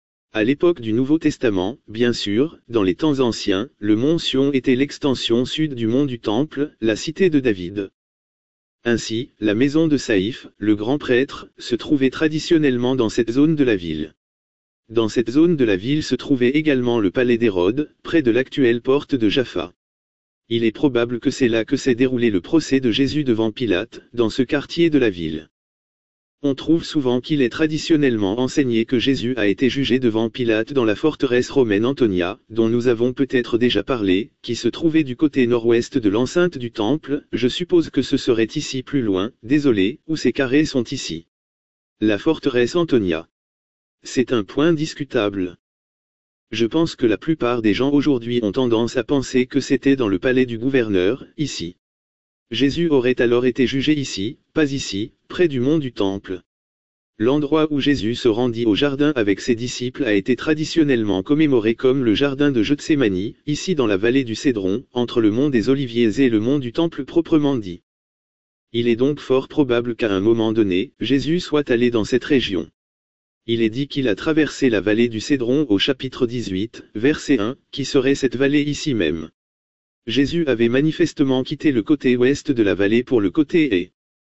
À l'époque du Nouveau Testament, bien sûr, dans les temps anciens, le Mont Sion était l'extension sud du mont du Temple, la cité de David. Ainsi, la maison de Saïph, le grand prêtre, se trouvait traditionnellement dans cette zone de la ville. Dans cette zone de la ville se trouvait également le palais d'Hérode, près de l'actuelle porte de Jaffa. Il est probable que c'est là que s'est déroulé le procès de Jésus devant Pilate, dans ce quartier de la ville. On trouve souvent qu'il est traditionnellement enseigné que Jésus a été jugé devant Pilate dans la forteresse romaine Antonia, dont nous avons peut-être déjà parlé, qui se trouvait du côté nord-ouest de l'enceinte du temple. Je suppose que ce serait ici plus loin, désolé, où ces carrés sont ici. La forteresse Antonia. C'est un point discutable. Je pense que la plupart des gens aujourd'hui ont tendance à penser que c'était dans le palais du gouverneur, ici. Jésus aurait alors été jugé ici, pas ici, près du mont du Temple. L'endroit où Jésus se rendit au jardin avec ses disciples a été traditionnellement commémoré comme le jardin de Gethsémani, ici dans la vallée du Cédron, entre le mont des Oliviers et le mont du Temple proprement dit. Il est donc fort probable qu'à un moment donné, Jésus soit allé dans cette région. Il est dit qu'il a traversé la vallée du Cédron au chapitre 18, verset 1, qui serait cette vallée ici même. Jésus avait manifestement quitté le côté ouest de la vallée pour le côté est.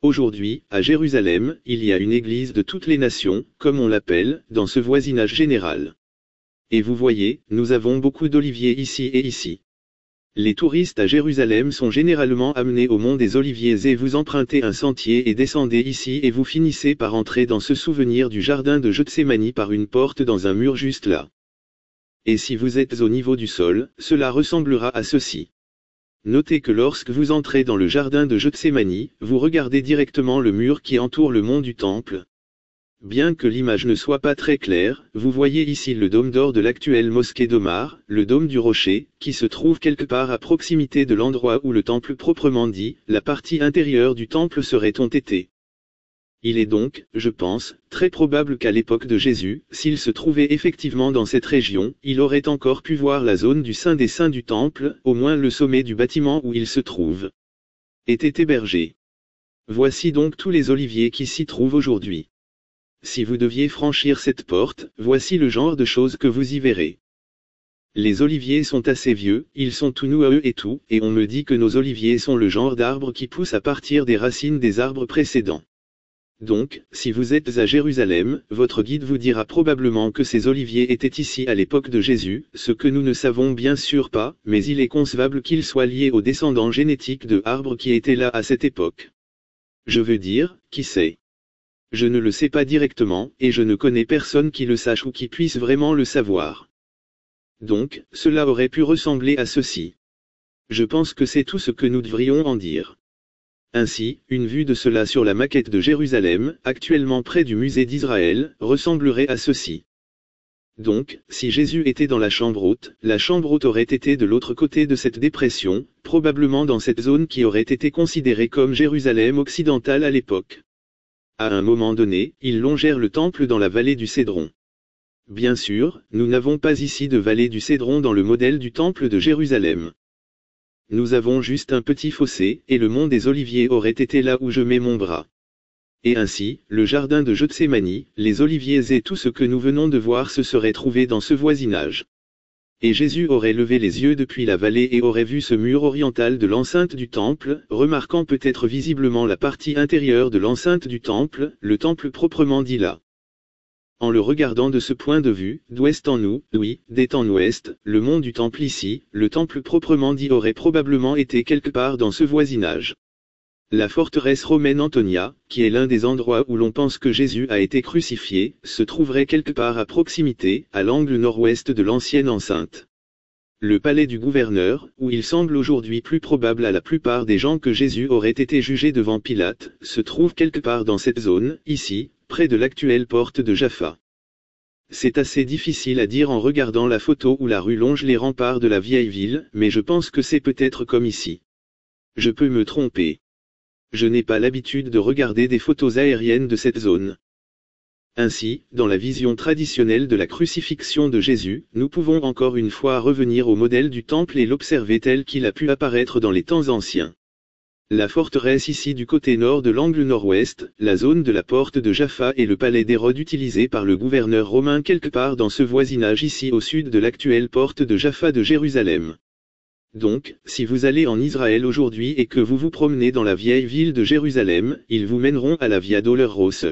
Aujourd'hui, à Jérusalem, il y a une église de toutes les nations, comme on l'appelle, dans ce voisinage général. Et vous voyez, nous avons beaucoup d'oliviers ici et ici. Les touristes à Jérusalem sont généralement amenés au mont des Oliviers et vous empruntez un sentier et descendez ici et vous finissez par entrer dans ce souvenir du jardin de Gethsémani par une porte dans un mur juste là. Et si vous êtes au niveau du sol, cela ressemblera à ceci. Notez que lorsque vous entrez dans le jardin de Gethsémani, vous regardez directement le mur qui entoure le mont du temple. Bien que l'image ne soit pas très claire, vous voyez ici le dôme d'or de l'actuelle mosquée d'Omar, le dôme du rocher, qui se trouve quelque part à proximité de l'endroit où le temple proprement dit, la partie intérieure du temple serait été. Il est donc, je pense, très probable qu'à l'époque de Jésus, s'il se trouvait effectivement dans cette région, il aurait encore pu voir la zone du Saint des Saints du temple, au moins le sommet du bâtiment où il se trouve. Était hébergé. Voici donc tous les oliviers qui s'y trouvent aujourd'hui. Si vous deviez franchir cette porte, voici le genre de choses que vous y verrez. Les oliviers sont assez vieux, ils sont tout noueux et tout, et on me dit que nos oliviers sont le genre d'arbres qui poussent à partir des racines des arbres précédents. Donc, si vous êtes à Jérusalem, votre guide vous dira probablement que ces oliviers étaient ici à l'époque de Jésus, ce que nous ne savons bien sûr pas, mais il est concevable qu'ils soient liés aux descendants génétiques de arbres qui étaient là à cette époque. Je veux dire, qui sait? Je ne le sais pas directement, et je ne connais personne qui le sache ou qui puisse vraiment le savoir. Donc, cela aurait pu ressembler à ceci. Je pense que c'est tout ce que nous devrions en dire. Ainsi, une vue de cela sur la maquette de Jérusalem, actuellement près du musée d'Israël, ressemblerait à ceci. Donc, si Jésus était dans la chambre haute aurait été de l'autre côté de cette dépression, probablement dans cette zone qui aurait été considérée comme Jérusalem occidentale à l'époque. À un moment donné, ils longèrent le temple dans la vallée du Cédron. Bien sûr, nous n'avons pas ici de vallée du Cédron dans le modèle du temple de Jérusalem. Nous avons juste un petit fossé, et le mont des Oliviers aurait été là où je mets mon bras. Et ainsi, le jardin de Gethsémani, les oliviers et tout ce que nous venons de voir se serait trouvé dans ce voisinage. Et Jésus aurait levé les yeux depuis la vallée et aurait vu ce mur oriental de l'enceinte du temple, remarquant peut-être visiblement la partie intérieure de l'enceinte du temple, le temple proprement dit là. En le regardant de ce point de vue, d'ouest en d'est en ouest, le mont du temple ici, le temple proprement dit aurait probablement été quelque part dans ce voisinage. La forteresse romaine Antonia, qui est l'un des endroits où l'on pense que Jésus a été crucifié, se trouverait quelque part à proximité, à l'angle nord-ouest de l'ancienne enceinte. Le palais du gouverneur, où il semble aujourd'hui plus probable à la plupart des gens que Jésus aurait été jugé devant Pilate, se trouve quelque part dans cette zone, ici, près de l'actuelle porte de Jaffa. C'est assez difficile à dire en regardant la photo où la rue longe les remparts de la vieille ville, mais je pense que c'est peut-être comme ici. Je peux me tromper. Je n'ai pas l'habitude de regarder des photos aériennes de cette zone. Ainsi, dans la vision traditionnelle de la crucifixion de Jésus, nous pouvons encore une fois revenir au modèle du temple et l'observer tel qu'il a pu apparaître dans les temps anciens. La forteresse ici du côté nord de l'angle nord-ouest, la zone de la porte de Jaffa et le palais d'Hérode utilisé par le gouverneur romain quelque part dans ce voisinage ici au sud de l'actuelle porte de Jaffa de Jérusalem. Donc, si vous allez en Israël aujourd'hui et que vous vous promenez dans la vieille ville de Jérusalem, ils vous mèneront à la Via Dolorosa.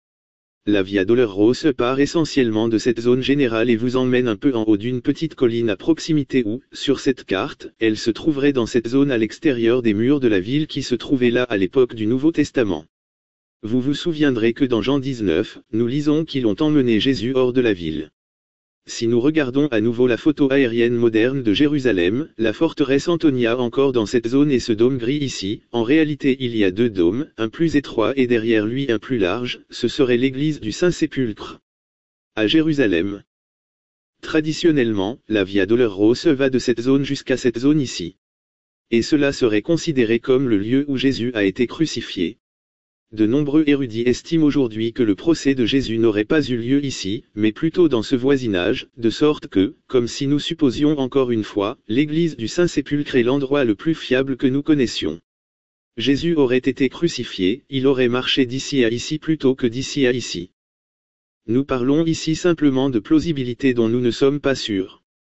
La Via Dolorosa part essentiellement de cette zone générale et vous emmène un peu en haut d'une petite colline à proximité où, sur cette carte, elle se trouverait dans cette zone à l'extérieur des murs de la ville qui se trouvait là à l'époque du Nouveau Testament. Vous vous souviendrez que dans Jean 19, nous lisons qu'ils ont emmené Jésus hors de la ville. Si nous regardons à nouveau la photo aérienne moderne de Jérusalem, la forteresse Antonia encore dans cette zone et ce dôme gris ici, en réalité il y a deux dômes, un plus étroit et derrière lui un plus large, ce serait l'église du Saint-Sépulcre. À Jérusalem. Traditionnellement, la Via Dolorosa va de cette zone jusqu'à cette zone ici. Et cela serait considéré comme le lieu où Jésus a été crucifié. De nombreux érudits estiment aujourd'hui que le procès de Jésus n'aurait pas eu lieu ici, mais plutôt dans ce voisinage, de sorte que, comme si nous supposions encore une fois, l'église du Saint-Sépulcre est l'endroit le plus fiable que nous connaissions. Jésus aurait été crucifié, il aurait marché d'ici à ici plutôt que d'ici à ici. Nous parlons ici simplement de plausibilité dont nous ne sommes pas sûrs.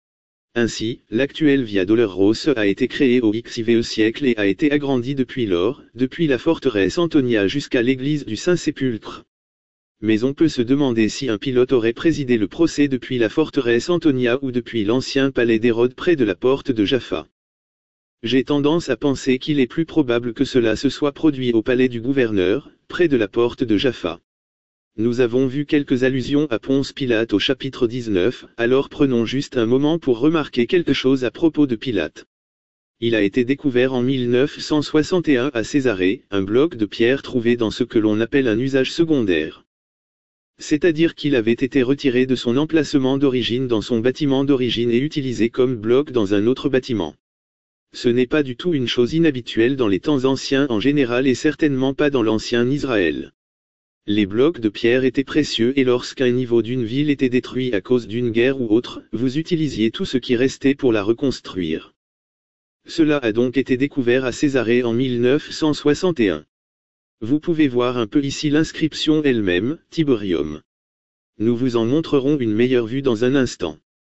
Ainsi, l'actuelle Via Dolorosa a été créée au XIVe siècle et a été agrandie depuis lors, depuis la forteresse Antonia jusqu'à l'église du Saint-Sépulcre. Mais on peut se demander si un pilote aurait présidé le procès depuis la forteresse Antonia ou depuis l'ancien palais d'Hérode près de la porte de Jaffa. J'ai tendance à penser qu'il est plus probable que cela se soit produit au palais du gouverneur, près de la porte de Jaffa. Nous avons vu quelques allusions à Ponce Pilate au chapitre 19, alors prenons juste un moment pour remarquer quelque chose à propos de Pilate. Il a été découvert en 1961 à Césarée, un bloc de pierre trouvé dans ce que l'on appelle un usage secondaire. C'est-à-dire qu'il avait été retiré de son emplacement d'origine dans son bâtiment d'origine et utilisé comme bloc dans un autre bâtiment. Ce n'est pas du tout une chose inhabituelle dans les temps anciens en général et certainement pas dans l'ancien Israël. Les blocs de pierre étaient précieux et lorsqu'un niveau d'une ville était détruit à cause d'une guerre ou autre, vous utilisiez tout ce qui restait pour la reconstruire. Cela a donc été découvert à Césarée en 1961. Vous pouvez voir un peu ici l'inscription elle-même, Tiberium. Nous vous en montrerons une meilleure vue dans un instant.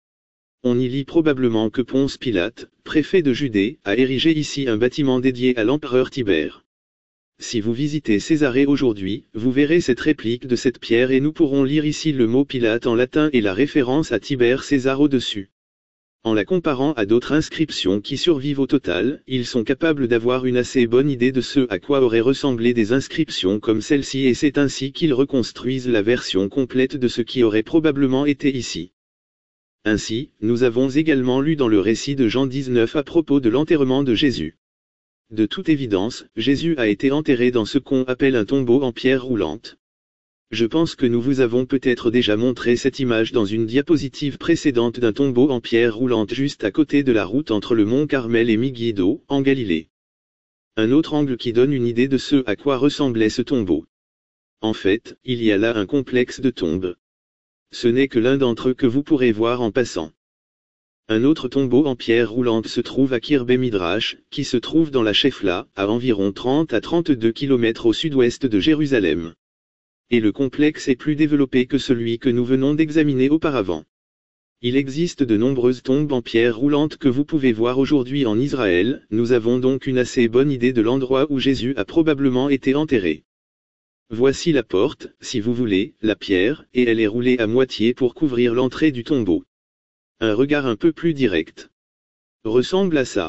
On y lit probablement que Ponce Pilate, préfet de Judée, a érigé ici un bâtiment dédié à l'empereur Tibère. Si vous visitez Césarée aujourd'hui, vous verrez cette réplique de cette pierre et nous pourrons lire ici le mot Pilate en latin et la référence à Tibère César au-dessus. En la comparant à d'autres inscriptions qui survivent au total, ils sont capables d'avoir une assez bonne idée de ce à quoi auraient ressemblé des inscriptions comme celle-ci et c'est ainsi qu'ils reconstruisent la version complète de ce qui aurait probablement été ici. Ainsi, nous avons également lu dans le récit de Jean 19 à propos de l'enterrement de Jésus. De toute évidence, Jésus a été enterré dans ce qu'on appelle un tombeau en pierre roulante. Je pense que nous vous avons peut-être déjà montré cette image dans une diapositive précédente d'un tombeau en pierre roulante juste à côté de la route entre le mont Carmel et Megiddo, en Galilée. Un autre angle qui donne une idée de ce à quoi ressemblait ce tombeau. En fait, il y a là un complexe de tombes. Ce n'est que l'un d'entre eux que vous pourrez voir en passant. Un autre tombeau en pierre roulante se trouve à Kirbé Midrash, qui se trouve dans la Shefla, à environ 30 à 32 km au sud-ouest de Jérusalem. Et le complexe est plus développé que celui que nous venons d'examiner auparavant. Il existe de nombreuses tombes en pierre roulante que vous pouvez voir aujourd'hui en Israël, nous avons donc une assez bonne idée de l'endroit où Jésus a probablement été enterré. Voici la porte, si vous voulez, la pierre, et elle est roulée à moitié pour couvrir l'entrée du tombeau. Un regard un peu plus direct ressemble à ça.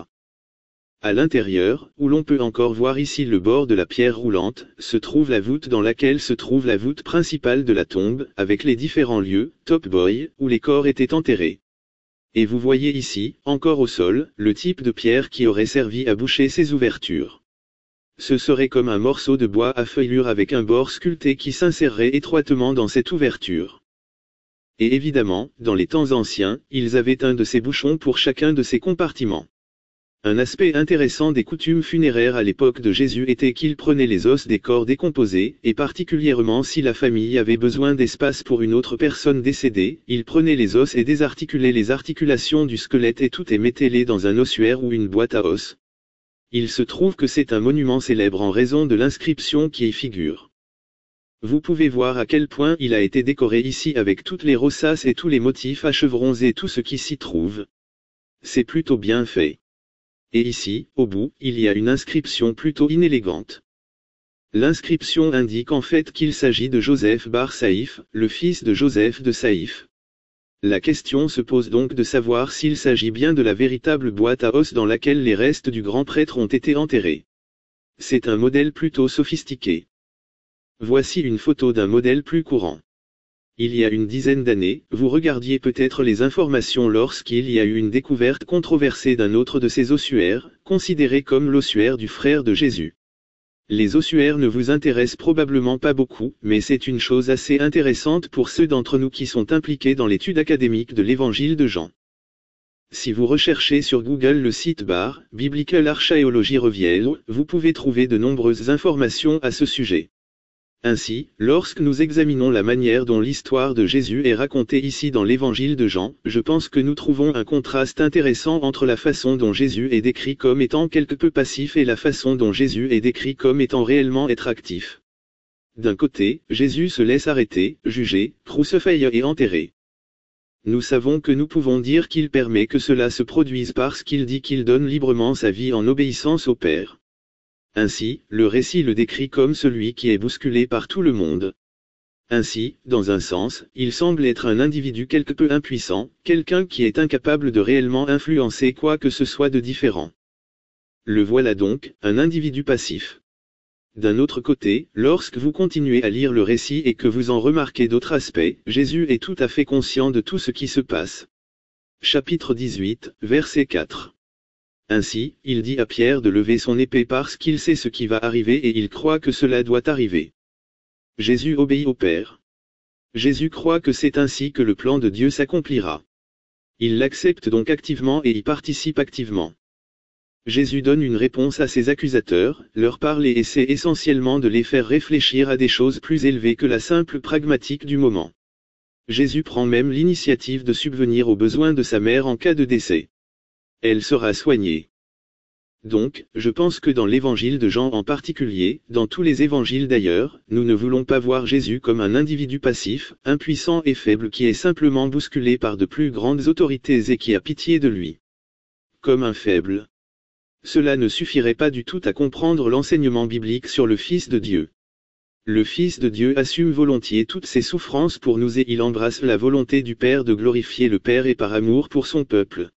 À l'intérieur, où l'on peut encore voir ici le bord de la pierre roulante, se trouve la voûte dans laquelle se trouve la voûte principale de la tombe, avec les différents lieux, top boy, où les corps étaient enterrés. Et vous voyez ici, encore au sol, le type de pierre qui aurait servi à boucher ces ouvertures. Ce serait comme un morceau de bois à feuillure avec un bord sculpté qui s'insérerait étroitement dans cette ouverture. Et évidemment, dans les temps anciens, ils avaient un de ces bouchons pour chacun de ces compartiments. Un aspect intéressant des coutumes funéraires à l'époque de Jésus était qu'ils prenaient les os des corps décomposés, et particulièrement si la famille avait besoin d'espace pour une autre personne décédée, ils prenaient les os et désarticulaient les articulations du squelette et tout et mettaient-les dans un ossuaire ou une boîte à os. Il se trouve que c'est un monument célèbre en raison de l'inscription qui y figure. Vous pouvez voir à quel point il a été décoré ici avec toutes les rosaces et tous les motifs à chevrons et tout ce qui s'y trouve. C'est plutôt bien fait. Et ici, au bout, il y a une inscription plutôt inélégante. L'inscription indique en fait qu'il s'agit de Joseph Bar Saïf, le fils de Joseph de Saïf. La question se pose donc de savoir s'il s'agit bien de la véritable boîte à os dans laquelle les restes du grand prêtre ont été enterrés. C'est un modèle plutôt sophistiqué. Voici une photo d'un modèle plus courant. Il y a une dizaine d'années, vous regardiez peut-être les informations lorsqu'il y a eu une découverte controversée d'un autre de ces ossuaires, considéré comme l'ossuaire du frère de Jésus. Les ossuaires ne vous intéressent probablement pas beaucoup, mais c'est une chose assez intéressante pour ceux d'entre nous qui sont impliqués dans l'étude académique de l'évangile de Jean. Si vous recherchez sur Google le site bar, Biblical Archaeology Review, vous pouvez trouver de nombreuses informations à ce sujet. Ainsi, lorsque nous examinons la manière dont l'histoire de Jésus est racontée ici dans l'évangile de Jean, je pense que nous trouvons un contraste intéressant entre la façon dont Jésus est décrit comme étant quelque peu passif et la façon dont Jésus est décrit comme étant réellement être actif. D'un côté, Jésus se laisse arrêter, juger, crucifier et enterrer. Nous savons que nous pouvons dire qu'il permet que cela se produise parce qu'il dit qu'il donne librement sa vie en obéissance au Père. Ainsi, le récit le décrit comme celui qui est bousculé par tout le monde. Ainsi, dans un sens, il semble être un individu quelque peu impuissant, quelqu'un qui est incapable de réellement influencer quoi que ce soit de différent. Le voilà donc, un individu passif. D'un autre côté, lorsque vous continuez à lire le récit et que vous en remarquez d'autres aspects, Jésus est tout à fait conscient de tout ce qui se passe. Chapitre 18, verset 4. Ainsi, il dit à Pierre de lever son épée parce qu'il sait ce qui va arriver et il croit que cela doit arriver. Jésus obéit au Père. Jésus croit que c'est ainsi que le plan de Dieu s'accomplira. Il l'accepte donc activement et y participe activement. Jésus donne une réponse à ses accusateurs, leur parle et essaie essentiellement de les faire réfléchir à des choses plus élevées que la simple pragmatique du moment. Jésus prend même l'initiative de subvenir aux besoins de sa mère en cas de décès. Elle sera soignée. Donc, je pense que dans l'évangile de Jean en particulier, dans tous les évangiles d'ailleurs, nous ne voulons pas voir Jésus comme un individu passif, impuissant et faible qui est simplement bousculé par de plus grandes autorités et qui a pitié de lui. Comme un faible. Cela ne suffirait pas du tout à comprendre l'enseignement biblique sur le Fils de Dieu. Le Fils de Dieu assume volontiers toutes ses souffrances pour nous et il embrasse la volonté du Père de glorifier le Père et par amour pour son peuple.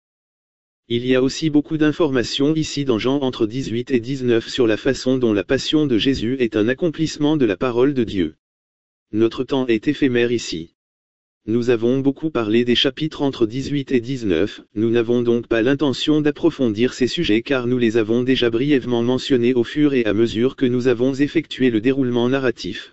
Il y a aussi beaucoup d'informations ici dans Jean entre 18 et 19 sur la façon dont la passion de Jésus est un accomplissement de la parole de Dieu. Notre temps est éphémère ici. Nous avons beaucoup parlé des chapitres entre 18 et 19, nous n'avons donc pas l'intention d'approfondir ces sujets car nous les avons déjà brièvement mentionnés au fur et à mesure que nous avons effectué le déroulement narratif.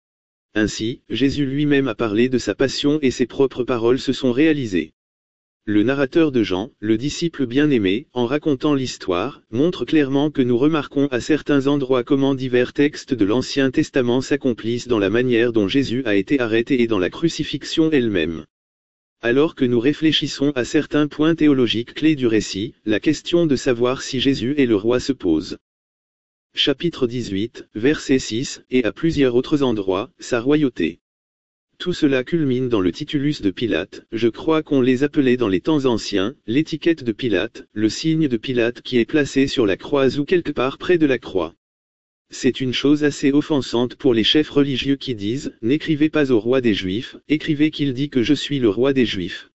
Ainsi, Jésus lui-même a parlé de sa passion et ses propres paroles se sont réalisées. Le narrateur de Jean, le disciple bien-aimé, en racontant l'histoire, montre clairement que nous remarquons à certains endroits comment divers textes de l'Ancien Testament s'accomplissent dans la manière dont Jésus a été arrêté et dans la crucifixion elle-même. Alors que nous réfléchissons à certains points théologiques clés du récit, la question de savoir si Jésus est le roi se pose. Chapitre 18, verset 6, et à plusieurs autres endroits, sa royauté. Tout cela culmine dans le titulus de Pilate, je crois qu'on les appelait dans les temps anciens, l'étiquette de Pilate, le signe de Pilate qui est placé sur la croix ou quelque part près de la croix. C'est une chose assez offensante pour les chefs religieux qui disent, n'écrivez pas au roi des Juifs, écrivez qu'il dit que je suis le roi des Juifs.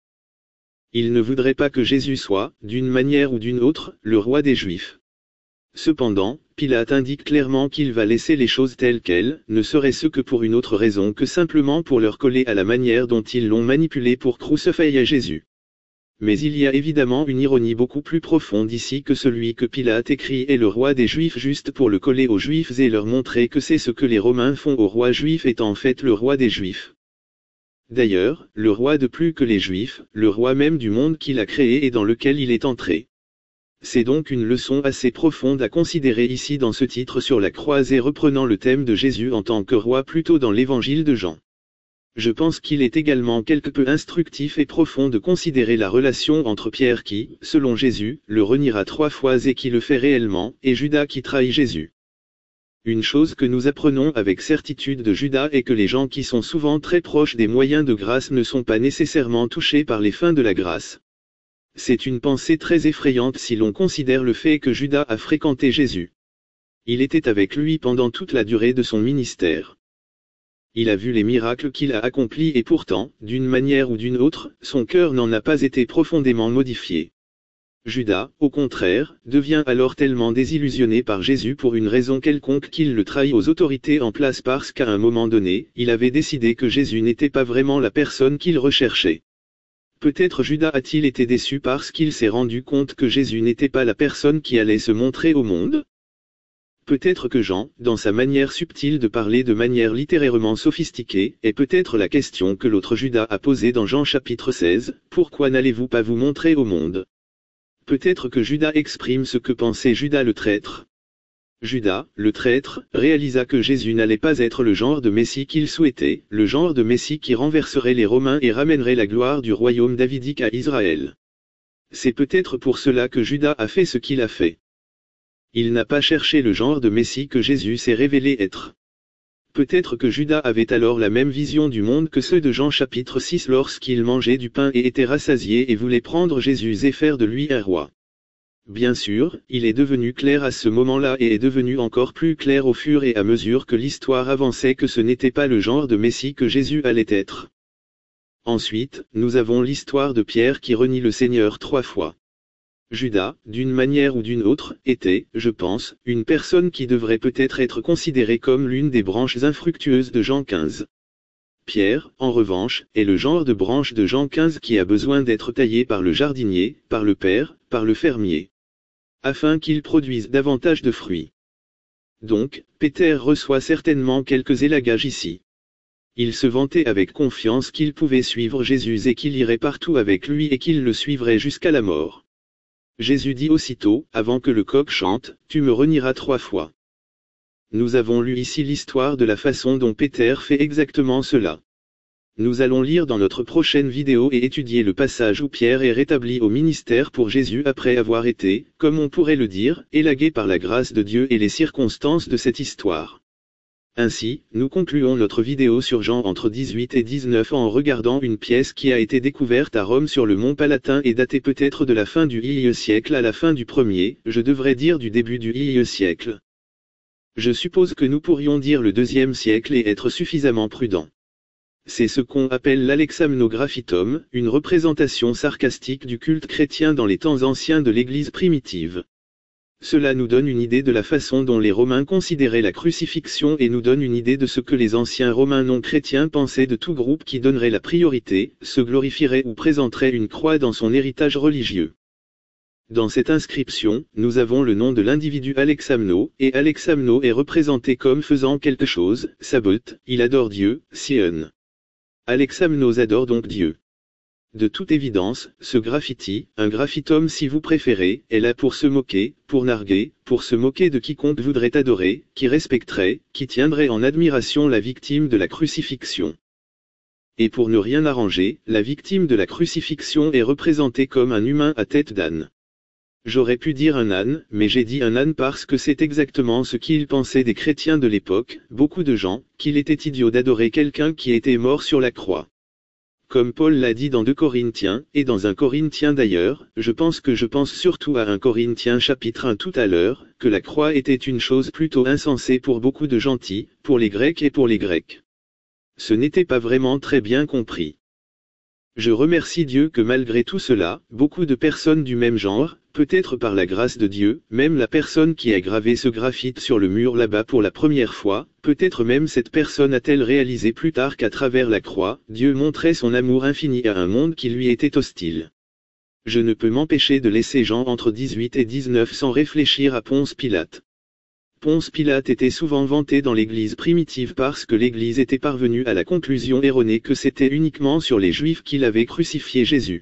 Ils ne voudraient pas que Jésus soit, d'une manière ou d'une autre, le roi des Juifs. Cependant, Pilate indique clairement qu'il va laisser les choses telles quelles, ne serait-ce que pour une autre raison que simplement pour leur coller à la manière dont ils l'ont manipulé pour crucifier Jésus. Mais il y a évidemment une ironie beaucoup plus profonde ici que celui que Pilate écrit est le roi des Juifs juste pour le coller aux Juifs et leur montrer que c'est ce que les Romains font au roi juif est en fait le roi des Juifs. D'ailleurs, le roi de plus que les Juifs, le roi même du monde qu'il a créé et dans lequel il est entré. C'est donc une leçon assez profonde à considérer ici dans ce titre sur la croix et reprenant le thème de Jésus en tant que roi plutôt dans l'évangile de Jean. Je pense qu'il est également quelque peu instructif et profond de considérer la relation entre Pierre qui, selon Jésus, le reniera 3 fois et qui le fait réellement, et Judas qui trahit Jésus. Une chose que nous apprenons avec certitude de Judas est que les gens qui sont souvent très proches des moyens de grâce ne sont pas nécessairement touchés par les fins de la grâce. C'est une pensée très effrayante si l'on considère le fait que Judas a fréquenté Jésus. Il était avec lui pendant toute la durée de son ministère. Il a vu les miracles qu'il a accomplis et pourtant, d'une manière ou d'une autre, son cœur n'en a pas été profondément modifié. Judas, au contraire, devient alors tellement désillusionné par Jésus pour une raison quelconque qu'il le trahit aux autorités en place parce qu'à un moment donné, il avait décidé que Jésus n'était pas vraiment la personne qu'il recherchait. Peut-être Judas a-t-il été déçu parce qu'il s'est rendu compte que Jésus n'était pas la personne qui allait se montrer au monde? Peut-être que Jean, dans sa manière subtile de parler de manière littérairement sophistiquée, est peut-être la question que l'autre Judas a posée dans Jean chapitre 16, « Pourquoi n'allez-vous pas vous montrer au monde ?» Peut-être que Judas exprime ce que pensait Judas le traître. Judas, le traître, réalisa que Jésus n'allait pas être le genre de Messie qu'il souhaitait, le genre de Messie qui renverserait les Romains et ramènerait la gloire du royaume davidique à Israël. C'est peut-être pour cela que Judas a fait ce qu'il a fait. Il n'a pas cherché le genre de Messie que Jésus s'est révélé être. Peut-être que Judas avait alors la même vision du monde que ceux de Jean chapitre 6 lorsqu'il mangeait du pain et était rassasié et voulait prendre Jésus et faire de lui un roi. Bien sûr, il est devenu clair à ce moment-là et est devenu encore plus clair au fur et à mesure que l'histoire avançait que ce n'était pas le genre de Messie que Jésus allait être. Ensuite, nous avons l'histoire de Pierre qui renie le Seigneur 3 fois. Judas, d'une manière ou d'une autre, était, je pense, une personne qui devrait peut-être être considérée comme l'une des branches infructueuses de Jean 15. Pierre, en revanche, est le genre de branche de Jean 15 qui a besoin d'être taillé par le jardinier, par le père, par le fermier, afin qu'il produise davantage de fruits. Donc, Péter reçoit certainement quelques élagages ici. Il se vantait avec confiance qu'il pouvait suivre Jésus et qu'il irait partout avec lui et qu'il le suivrait jusqu'à la mort. Jésus dit aussitôt, avant que le coq chante, « Tu me renieras 3 fois ». Nous avons lu ici l'histoire de la façon dont Péter fait exactement cela. Nous allons lire dans notre prochaine vidéo et étudier le passage où Pierre est rétabli au ministère pour Jésus après avoir été, comme on pourrait le dire, élagué par la grâce de Dieu et les circonstances de cette histoire. Ainsi, nous concluons notre vidéo sur Jean entre 18 et 19 en regardant une pièce qui a été découverte à Rome sur le mont Palatin et datée peut-être de la fin du Ième siècle à la fin du premier, je devrais dire du début du Ième siècle. Je suppose que nous pourrions dire le 2e siècle et être suffisamment prudents. C'est ce qu'on appelle l'Alexamnographitum, une représentation sarcastique du culte chrétien dans les temps anciens de l'Église primitive. Cela nous donne une idée de la façon dont les Romains considéraient la crucifixion et nous donne une idée de ce que les anciens Romains non chrétiens pensaient de tout groupe qui donnerait la priorité, se glorifierait ou présenterait une croix dans son héritage religieux. Dans cette inscription, nous avons le nom de l'individu Alexamno, et Alexamno est représenté comme faisant quelque chose, Sabot, il adore Dieu, Sion. Alexamnos adore donc Dieu. De toute évidence, ce graffiti, un graffitum si vous préférez, est là pour se moquer, pour narguer, pour se moquer de quiconque voudrait adorer, qui respecterait, qui tiendrait en admiration la victime de la crucifixion. Et pour ne rien arranger, la victime de la crucifixion est représentée comme un humain à tête d'âne. J'aurais pu dire un âne, mais j'ai dit un âne parce que c'est exactement ce qu'ils pensaient des chrétiens de l'époque, beaucoup de gens, qu'il était idiot d'adorer quelqu'un qui était mort sur la croix. Comme Paul l'a dit dans 2 Corinthiens, et dans 1 Corinthiens d'ailleurs, je pense surtout à 1 Corinthiens chapitre 1 tout à l'heure, que la croix était une chose plutôt insensée pour beaucoup de gentils, pour les Grecs et pour les Grecs. Ce n'était pas vraiment très bien compris. Je remercie Dieu que malgré tout cela, beaucoup de personnes du même genre, peut-être par la grâce de Dieu, même la personne qui a gravé ce graffiti sur le mur là-bas pour la première fois, peut-être même cette personne a-t-elle réalisé plus tard qu'à travers la croix, Dieu montrait son amour infini à un monde qui lui était hostile. Je ne peux m'empêcher de laisser Jean entre 18 et 19 sans réfléchir à Ponce Pilate. Ponce Pilate était souvent vanté dans l'Église primitive parce que l'Église était parvenue à la conclusion erronée que c'était uniquement sur les Juifs qu'il avait crucifié Jésus.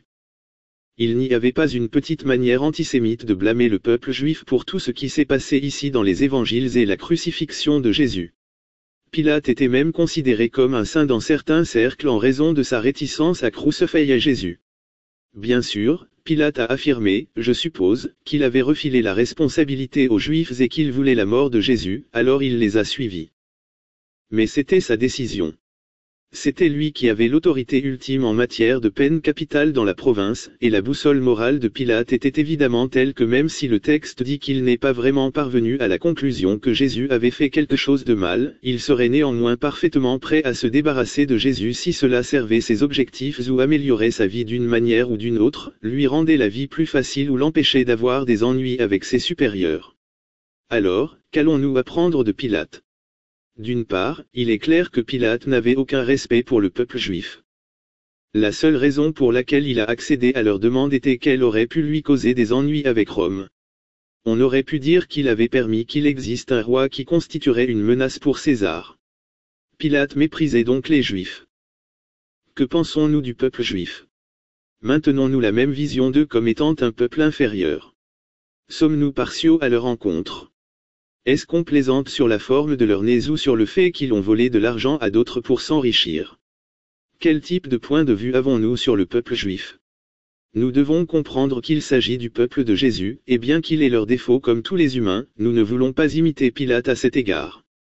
Il n'y avait pas une petite manière antisémite de blâmer le peuple juif pour tout ce qui s'est passé ici dans les évangiles et la crucifixion de Jésus. Pilate était même considéré comme un saint dans certains cercles en raison de sa réticence à crucifier Jésus. Bien sûr, Pilate a affirmé, je suppose, qu'il avait refilé la responsabilité aux Juifs et qu'il voulait la mort de Jésus, alors il les a suivis. Mais c'était sa décision. C'était lui qui avait l'autorité ultime en matière de peine capitale dans la province, et la boussole morale de Pilate était évidemment telle que même si le texte dit qu'il n'est pas vraiment parvenu à la conclusion que Jésus avait fait quelque chose de mal, il serait néanmoins parfaitement prêt à se débarrasser de Jésus si cela servait ses objectifs ou améliorait sa vie d'une manière ou d'une autre, lui rendait la vie plus facile ou l'empêchait d'avoir des ennuis avec ses supérieurs. Alors, qu'allons-nous apprendre de Pilate ? D'une part, il est clair que Pilate n'avait aucun respect pour le peuple juif. La seule raison pour laquelle il a accédé à leur demande était qu'elle aurait pu lui causer des ennuis avec Rome. On aurait pu dire qu'il avait permis qu'il existe un roi qui constituerait une menace pour César. Pilate méprisait donc les Juifs. Que pensons-nous du peuple juif ? Maintenons-nous la même vision d'eux comme étant un peuple inférieur ? Sommes-nous partiaux à leur encontre ? Est-ce qu'on plaisante sur la forme de leur nez ou sur le fait qu'ils ont volé de l'argent à d'autres pour s'enrichir ? Quel type de point de vue avons-nous sur le peuple juif ? Nous devons comprendre qu'il s'agit du peuple de Jésus, et bien qu'il ait leurs défauts comme tous les humains, nous ne voulons pas imiter Pilate à cet égard.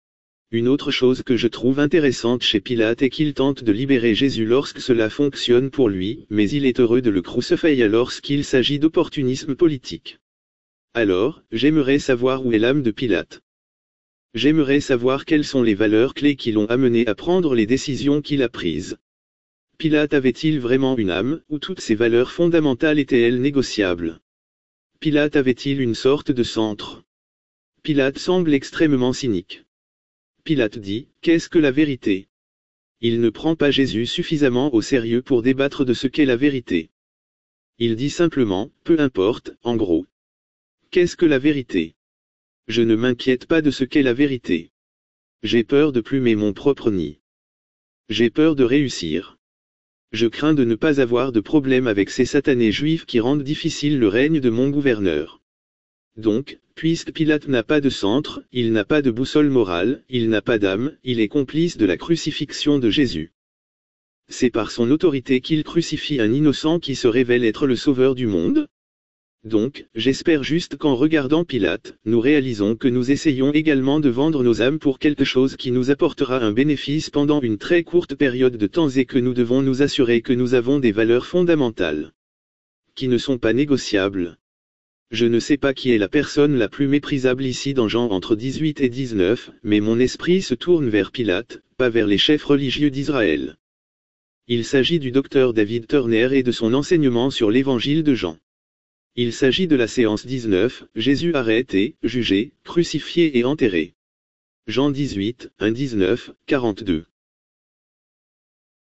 Une autre chose que je trouve intéressante chez Pilate est qu'il tente de libérer Jésus lorsque cela fonctionne pour lui, mais il est heureux de le crucifier lorsqu'il s'agit d'opportunisme politique. Alors, j'aimerais savoir où est l'âme de Pilate. J'aimerais savoir quelles sont les valeurs clés qui l'ont amené à prendre les décisions qu'il a prises. Pilate avait-il vraiment une âme, ou toutes ces valeurs fondamentales étaient-elles négociables? Pilate avait-il une sorte de centre? Pilate semble extrêmement cynique. Pilate dit, qu'est-ce que la vérité? Il ne prend pas Jésus suffisamment au sérieux pour débattre de ce qu'est la vérité. Il dit simplement, peu importe, en gros. Qu'est-ce que la vérité? Je ne m'inquiète pas de ce qu'est la vérité. J'ai peur de plumer mon propre nid. J'ai peur de réussir. Je crains de ne pas avoir de problème avec ces satanés juifs qui rendent difficile le règne de mon gouverneur. Donc, puisque Pilate n'a pas de centre, il n'a pas de boussole morale, il n'a pas d'âme, il est complice de la crucifixion de Jésus. C'est par son autorité qu'il crucifie un innocent qui se révèle être le sauveur du monde? Donc, j'espère juste qu'en regardant Pilate, nous réalisons que nous essayons également de vendre nos âmes pour quelque chose qui nous apportera un bénéfice pendant une très courte période de temps et que nous devons nous assurer que nous avons des valeurs fondamentales qui ne sont pas négociables. Je ne sais pas qui est la personne la plus méprisable ici dans Jean entre 18 et 19, mais mon esprit se tourne vers Pilate, pas vers les chefs religieux d'Israël. Il s'agit du docteur David Turner et de son enseignement sur l'évangile de Jean. Il s'agit de la séance 19, Jésus arrêté, jugé, crucifié et enterré. Jean 18, 1-19, 42.